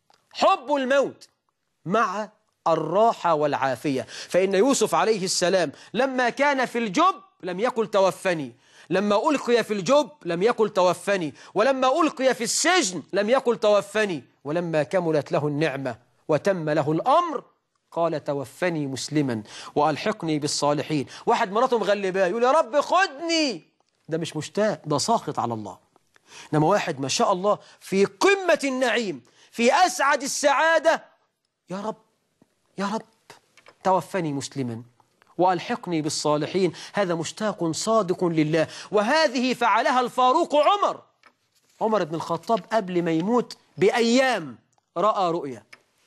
حب الموت مع الراحة والعافية. فإن يوسف عليه السلام لما كان في الجب لم يقل توفني، لما ألقي في الجب لم يقل توفني، ولما ألقي في السجن لم يقل توفني، ولما كملت له النعمة وتم له الأمر قال توفني مسلما وألحقني بالصالحين. واحد مراته مغلباه يقول يا رب خدني، ده مش مشتاق، ده ساخط على الله. إنما واحد ما شاء الله في قمة النعيم في أسعد السعادة، يا رب يا رب توفني مسلما وألحقني بالصالحين، هذا مشتاق صادق لله. وهذه فعلها الفاروق عمر عمر بن الخطاب قبل ما يموت بأيام رأى رؤيا،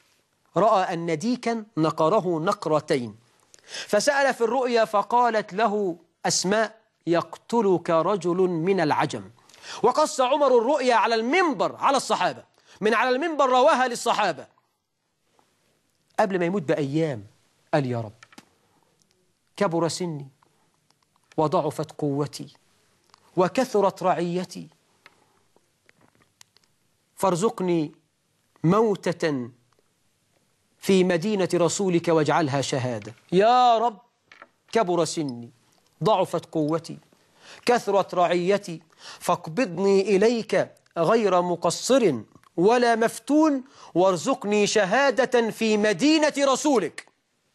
رأى أن ديكا نقره نقرتين، فسأل في الرؤيا فقالت له أسماء يقتلك رجل من العجم. وقص عمر الرؤيا على المنبر على الصحابة، من على المنبر رواها للصحابة. قبل ما يموت بأيام قال يا رب كبر سني وضعفت قوتي وكثرت رعيتي فارزقني موتة في مدينة رسولك واجعلها شهادة. يا رب كبر سني ضعفت قوتي كثرت رعيتي فاقبضني إليك غير مقصر ولا مفتون وارزقني شهادة في مدينة رسولك.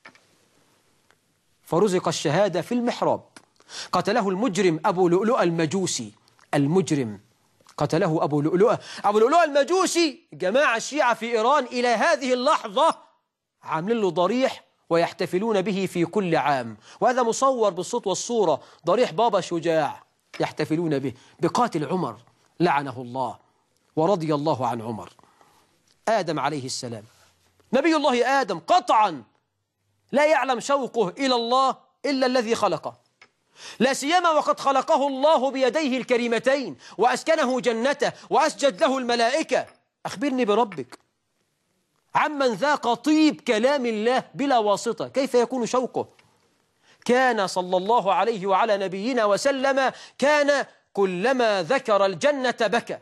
فرزق الشهادة في المحراب. قتله المجرم أبو لؤلؤة المجوسي، المجرم قتله أبو لؤلؤة. أبو لؤلؤة المجوسي جماعة الشيعة في إيران إلى هذه اللحظة عاملين له ضريح ويحتفلون به في كل عام، وهذا مصور بالصوت والصورة، ضريح بابا شجاع يحتفلون به بقاتل عمر لعنه الله ورضي الله عن عمر. آدم عليه السلام، نبي الله آدم قطعا لا يعلم شوقه إلى الله إلا الذي خلقه، لا سيما وقد خلقه الله بيديه الكريمتين وأسكنه جنته وأسجد له الملائكة. أخبرني بربك عمن ذاق طيب كلام الله بلا واسطة، كيف يكون شوقه؟ كان صلى الله عليه وعلى نبينا وسلم كان كلما ذكر الجنة بكى،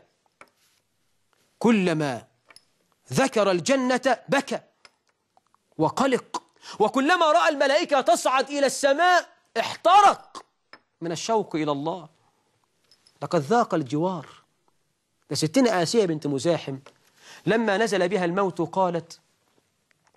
كلما ذكر الجنة بكى وقلق، وكلما رأى الملائكة تصعد إلى السماء احترق من الشوق إلى الله. لقد ذاق الجوار. لستنا آسيا بنت مزاحم لما نزل بها الموت قالت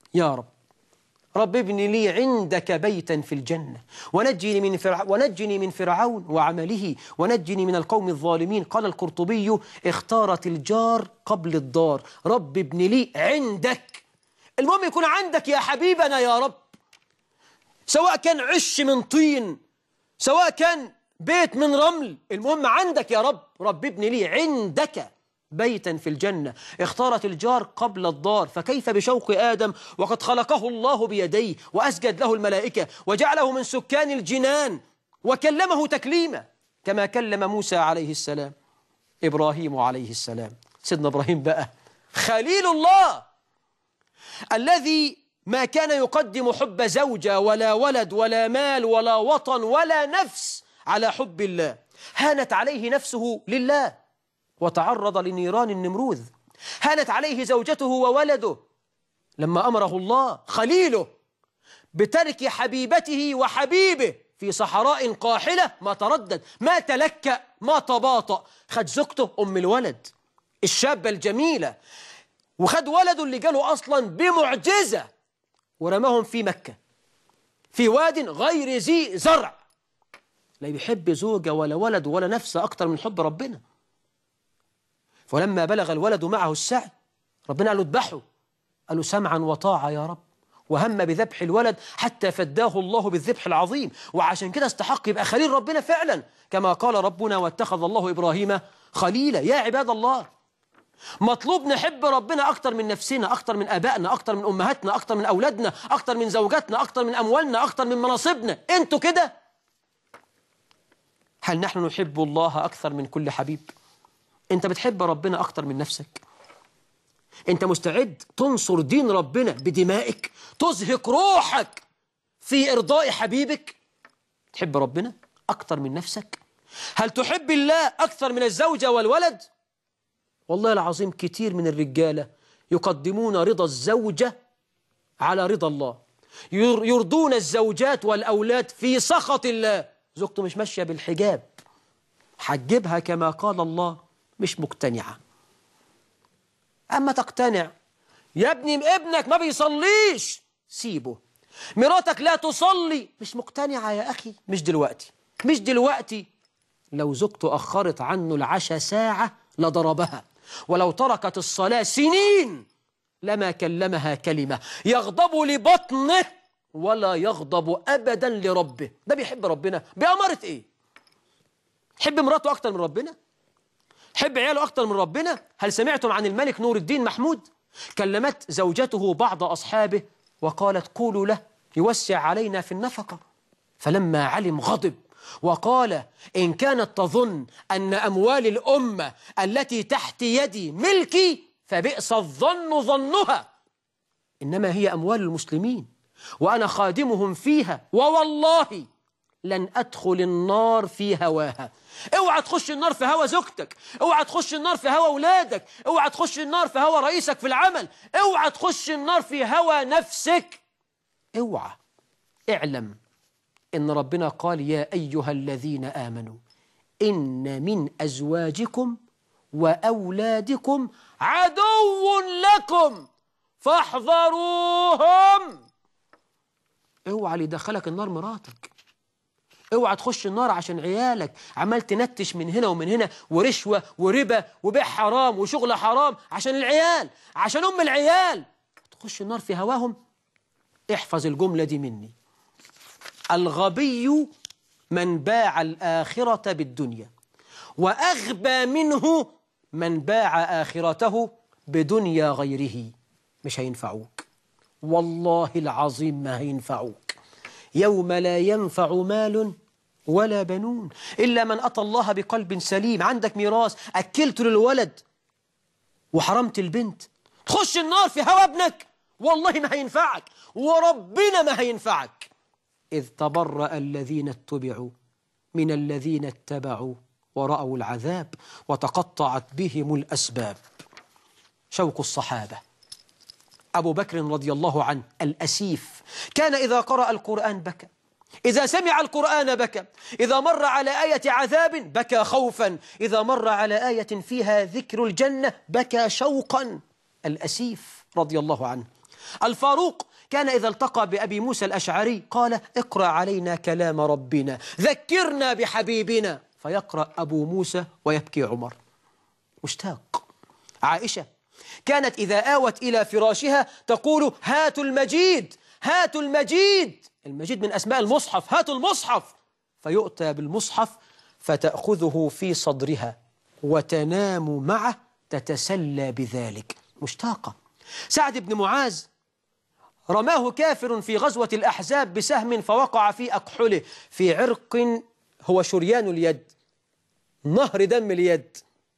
يا رب رب ابني لي عندك بيتا في الجنة ونجني من فرع ونجني من فرعون وعمله ونجني من القوم الظالمين. قال القرطبي اختارت الجار قبل الدار. رب ابن لي عندك، المهم يكون عندك يا حبيبنا يا رب، سواء كان عش من طين، سواء كان بيت من رمل، المهم عندك يا رب. رب ابن لي عندك بيتا في الجنة. اختارت الجار قبل الدار، فكيف بشوق آدم وقد خلقه الله بيديه وأسجد له الملائكة وجعله من سكان الجنان وكلمه تكليما كما كلم موسى عليه السلام، إبراهيم عليه السلام. سيدنا إبراهيم بقى خليل الله الذي ما كان يقدم حب زوجة ولا ولد ولا مال ولا وطن ولا نفس على حب الله. هانت عليه نفسه لله وتعرض لنيران النمروذ. هانت عليه زوجته وولده لما أمره الله خليله بترك حبيبته وحبيبه في صحراء قاحلة، ما تردد، ما تلكأ، ما تباطأ. خد زوجته أم الولد الشابة الجميلة، وخد ولده اللي جاله أصلا بمعجزة، ورماهم في مكة في واد غير ذي زرع. لا يحب زوجة ولا ولد ولا نفس أكتر من حب ربنا. فلما بلغ الولد معه السعي ربنا قال له اذبحه، قال له سمعا وطاعة يا رب، وهم بذبح الولد حتى فداه الله بالذبح العظيم. وعشان كده استحق يبقى خليل ربنا فعلا، كما قال ربنا واتخذ الله إبراهيم خليلا. يا عباد الله، مطلوب نحب ربنا أكتر من نفسنا، أكتر من آبائنا، أكتر من أمهاتنا، أكتر من أولادنا، أكتر من زوجاتنا، أكتر من أموالنا، أكتر من مناصبنا. أنتوا كده؟ هل نحن نحب الله أكثر من كل حبيب؟ أنت بتحب ربنا أكتر من نفسك؟ أنت مستعد تنصر دين ربنا بدمائك، تزهق روحك في إرضاء حبيبك؟ تحب ربنا أكتر من نفسك؟ هل تحب الله أكثر من الزوجة والولد؟ والله العظيم كتير من الرجالة يقدمون رضا الزوجة على رضا الله، يرضون الزوجات والأولاد في سخط الله. زوجته مش ماشية بالحجاب، حجبها كما قال الله، مش مقتنعة. أما تقتنع، يا ابني ابنك ما بيصليش، سيبه. مراتك لا تصلي، مش مقتنعة يا أخي، مش دلوقتي، مش دلوقتي. لو زوجته أخرت عنه العشاء ساعة لضربها، ولو تركت الصلاة سنين لما كلمها كلمة. يغضب لبطنه ولا يغضب أبدا لربه. ده بيحب ربنا بأمارة إيه؟ حب مراته أكتر من ربنا؟ حب عياله أكتر من ربنا؟ هل سمعتم عن الملك نور الدين محمود؟ كلمت زوجته بعض أصحابه وقالت قولوا له يوسع علينا في النفقة. فلما علم غضب وقال إن كانت تظن أن أموال الأمة التي تحت يدي ملكي فبئس الظن ظنها، إنما هي أموال المسلمين وأنا خادمهم فيها، ووالله لن أدخل النار في هواها. اوعى تخش النار في هوا زوجتك، اوعى تخش النار في هوا أولادك، اوعى تخش النار في هوا رئيسك في العمل، اوعى تخش النار في هوا نفسك. اوعى. اعلم إن ربنا قال يا أيها الذين آمنوا إن من أزواجكم وأولادكم عدو لكم فاحذروهم. اوعى اللي دخلك النار مراتك، اوعى تخش النار عشان عيالك عمال تنتش من هنا ومن هنا ورشوة وربا وبيع حرام وشغل حرام عشان العيال، عشان أم العيال، تخش النار في هواهم. احفظ الجملة دي مني: الغبي من باع الآخرة بالدنيا، وأغبى منه من باع آخرته بدنيا غيره. مش هينفعوك، والله العظيم ما هينفعوك. يوم لا ينفع مال ولا بنون إلا من أتى الله بقلب سليم. عندك ميراث أكلت للولد وحرمت البنت، تخش النار في هوا ابنك، والله ما هينفعك، وربنا ما هينفعك. إذ تبرأ الذين اتبعوا من الذين اتبعوا ورأوا العذاب وتقطعت بهم الأسباب. شوق الصحابة. أبو بكر رضي الله عنه الأسيف كان إذا قرأ القرآن بكى، إذا سمع القرآن بكى، إذا مر على آية عذاب بكى خوفا، إذا مر على آية فيها ذكر الجنة بكى شوقا. الأسيف رضي الله عنه الفاروق كان إذا التقى بأبي موسى الأشعري قال اقرأ علينا كلام ربنا، ذكرنا بحبيبنا، فيقرأ أبو موسى ويبكي عمر مشتاق. عائشة كانت إذا آوت إلى فراشها تقول هاتوا المجيد، هاتوا المجيد، المجيد من أسماء المصحف، هاتوا المصحف، فيؤتى بالمصحف فتأخذه في صدرها وتنام معه تتسلى بذلك، مشتاقة. سعد بن معاذ رماه كافر في غزوة الأحزاب بسهم فوقع في أكحله، في عرق هو شريان اليد، نهر دم اليد.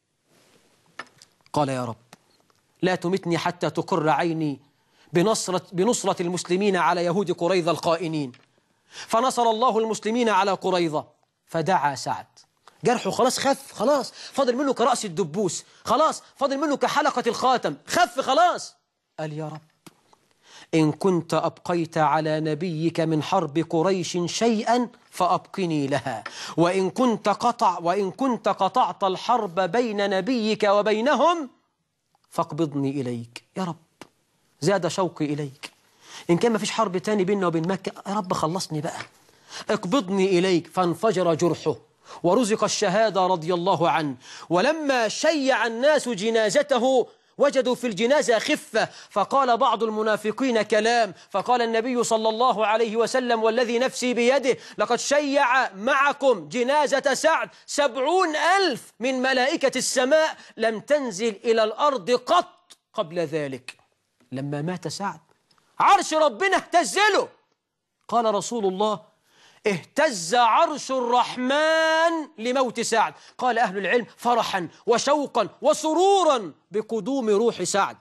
قال يا رب لا تمتني حتى تقر عيني بنصرة, بنصرة المسلمين على يهود قريظة القائنين. فنصر الله المسلمين على قريظة، فدعا سعد، جرحه خلاص خف، خلاص فاضل منه كرأس الدبوس، خلاص فاضل منه كحلقة الخاتم، خف خلاص. قال يا رب إن كنت أبقيت على نبيك من حرب قريش شيئا فأبقني لها، وإن كنت قطع وإن كنت قطعت الحرب بين نبيك وبينهم فاقبضني إليك. يا رب زاد شوقي إليك، إن كان ما فيش حرب تاني بيننا وبين مكة يا رب خلصني بقى، اقبضني إليك. فانفجر جرحه ورزق الشهادة رضي الله عنه. ولما شيع الناس جنازته وجدوا في الجنازة خفة، فقال بعض المنافقين كلام، فقال النبي صلى الله عليه وسلم والذي نفسي بيده لقد شيع معكم جنازة سعد سبعون ألف من ملائكة السماء لم تنزل إلى الأرض قط قبل ذلك. لما مات سعد عرش ربنا اهتز له، قال رسول الله اهتز عرش الرحمن لموت سعد. قال أهل العلم فرحا وشوقا وسرورا بقدوم روح سعد.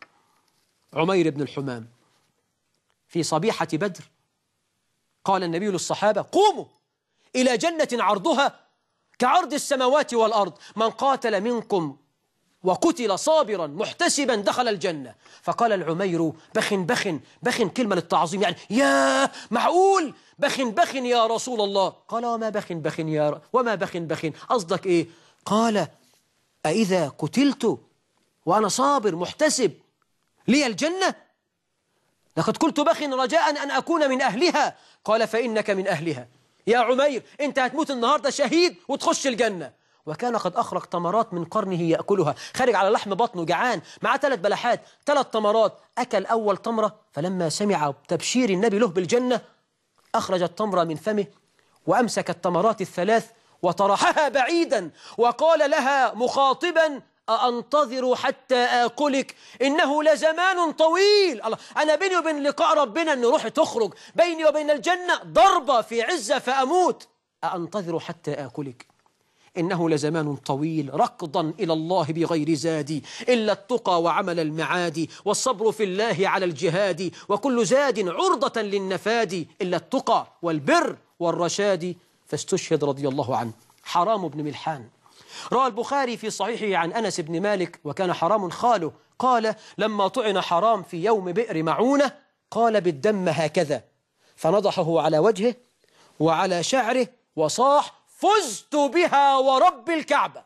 عمير بن الحمام في صبيحة بدر قال النبي للصحابة قوموا إلى جنة عرضها كعرض السماوات والأرض، من قاتل منكم وقتل صابرا محتسبا دخل الجنة. فقال العمير بخ بخ بخ، كلمة للتعظيم يعني يا معقول بخ بخ يا رسول الله. قال وما بخ بخ يا ر... وما بخ بخ قصدك إيه؟ قال أإذا قتلت وأنا صابر محتسب لي الجنة؟ لقد قلت بخ رجاء أن أكون من أهلها. قال فإنك من أهلها يا عمير، أنت هتموت النهاردة شهيد وتخش الجنة. وكان قد أخرج تمرات من قرنه يأكلها، خارج على لحم بطنه جعان، معاه ثلاث بلحات ثلاث تمرات. أكل أول تمرة فلما سمع تبشير النبي له بالجنة أخرج التمرة من فمه وأمسك التمرات الثلاث وطرحها بعيدا وقال لها مخاطبا أأنتظر حتى آكلك إنه لزمان طويل. الله، أنا بيني وبين لقاء ربنا أن روحي تخرج، بيني وبين الجنة ضربة في عزة فأموت، أأنتظر حتى آكلك إنه لزمان طويل ركضا إلى الله بغير زاد إلا التقى وعمل المعاد والصبر في الله على الجهاد وكل زاد عرضة للنفاد إلا التقى والبر والرشاد. فاستشهد رضي الله عنه. حرام بن ملحان روى البخاري في صحيحه عن أنس بن مالك وكان حرام خاله قال لما طعن حرام في يوم بئر معونة قال بالدم هكذا فنضحه على وجهه وعلى شعره وصاح فزت بها ورب الكعبة.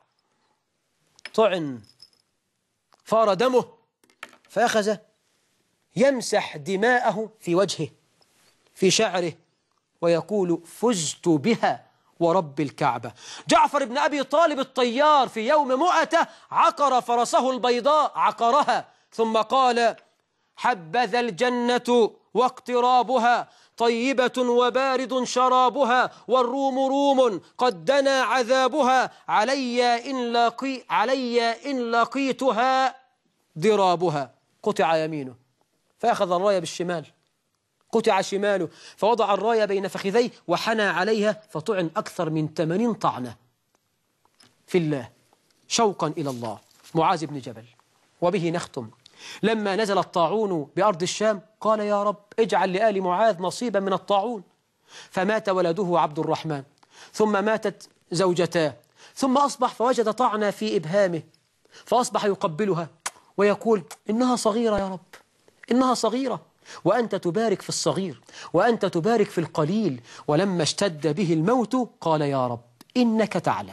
طعن فار دمه فأخذ يمسح دماءه في وجهه في شعره ويقول فزت بها ورب الكعبة. جعفر بن أبي طالب الطيار في يوم مؤتة عقر فرسه البيضاء عقرها ثم قال حبذا الجنة واقترابها طيبة وبارد شرابها والروم روم قد دنا عذابها علي إن, لقي علي إن لقيتها ضرابها. قطع يمينه فأخذ الراية بالشمال، قطع شماله فوضع الراية بين فخذيه وحنى عليها فطعن أكثر من ثمانين طعنة في الله شوقا إلى الله. معاذ بن جبل. وبه نختم. لما نزل الطاعون بأرض الشام قال يا رب اجعل لآل معاذ نصيبا من الطاعون، فمات ولده عبد الرحمن ثم ماتت زوجتاه ثم أصبح فوجد طعنة في إبهامه فأصبح يقبلها ويقول إنها صغيرة يا رب إنها صغيرة، وأنت تبارك في الصغير وأنت تبارك في القليل. ولما اشتد به الموت قال يا رب إنك تعلم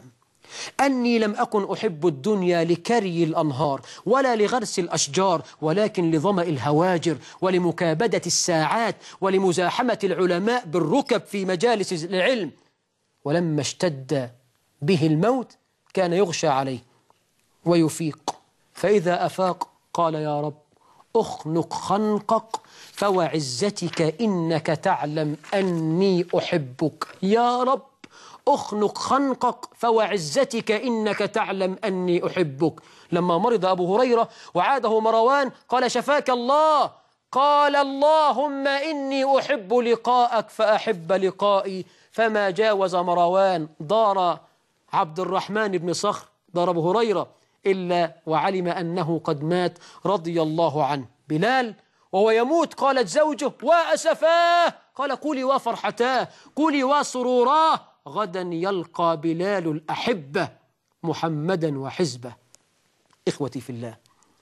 أني لم أكن أحب الدنيا لكري الأنهار ولا لغرس الأشجار، ولكن لظمأ الهواجر ولمكابدة الساعات ولمزاحمة العلماء بالركب في مجالس العلم. ولما اشتد به الموت كان يغشى عليه ويفيق، فإذا أفاق قال يا رب أخنق خنقك فوعزتك إنك تعلم أني أحبك. يا رب أخنق خنقك فوعزتك إنك تعلم أني أحبك. لما مرض أبو هريرة وعاده مروان قال شفاك الله، قال اللهم إني أحب لقاءك فأحب لقائي، فما جاوز مروان دار عبد الرحمن بن صخر دار أبو هريرة إلا وعلم أنه قد مات رضي الله عنه. بلال وهو يموت قالت زوجه وأسفاه، قال قولي وفرحتاه، قولي وسروراه، غدا يلقى بلال الأحبة محمدا وحزبه. إخوتي في الله،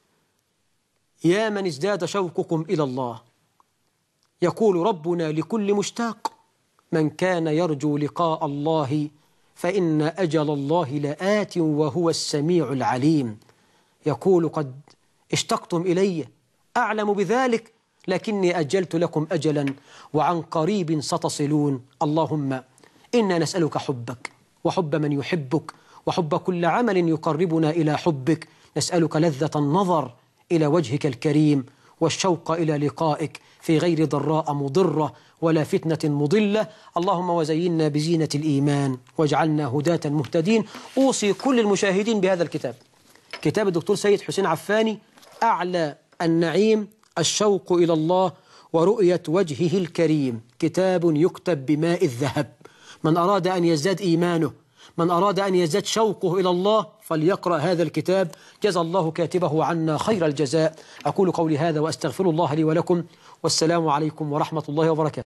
يا من ازداد شوقكم إلى الله، يقول ربنا لكل مشتاق من كان يرجو لقاء الله فإن أجل الله لآت وهو السميع العليم. يقول قد اشتقتم إلي أعلم بذلك، لكني أجلت لكم أجلا وعن قريب ستصلون. اللهم إنا نسألك حبك وحب من يحبك وحب كل عمل يقربنا إلى حبك. نسألك لذة النظر إلى وجهك الكريم والشوق إلى لقائك في غير ضراء مضرة ولا فتنة مضلة. اللهم وزينا بزينة الإيمان واجعلنا هداة مهتدين. أوصي كل المشاهدين بهذا الكتاب، كتاب الدكتور سيد حسين عفاني، أعلى النعيم الشوق إلى الله ورؤية وجهه الكريم، كتاب يكتب بماء الذهب. من أراد أن يزداد إيمانه، من أراد أن يزداد شوقه إلى الله فليقرأ هذا الكتاب. جزى الله كاتبه عنا خير الجزاء. أقول قولي هذا وأستغفر الله لي ولكم، والسلام عليكم ورحمة الله وبركاته.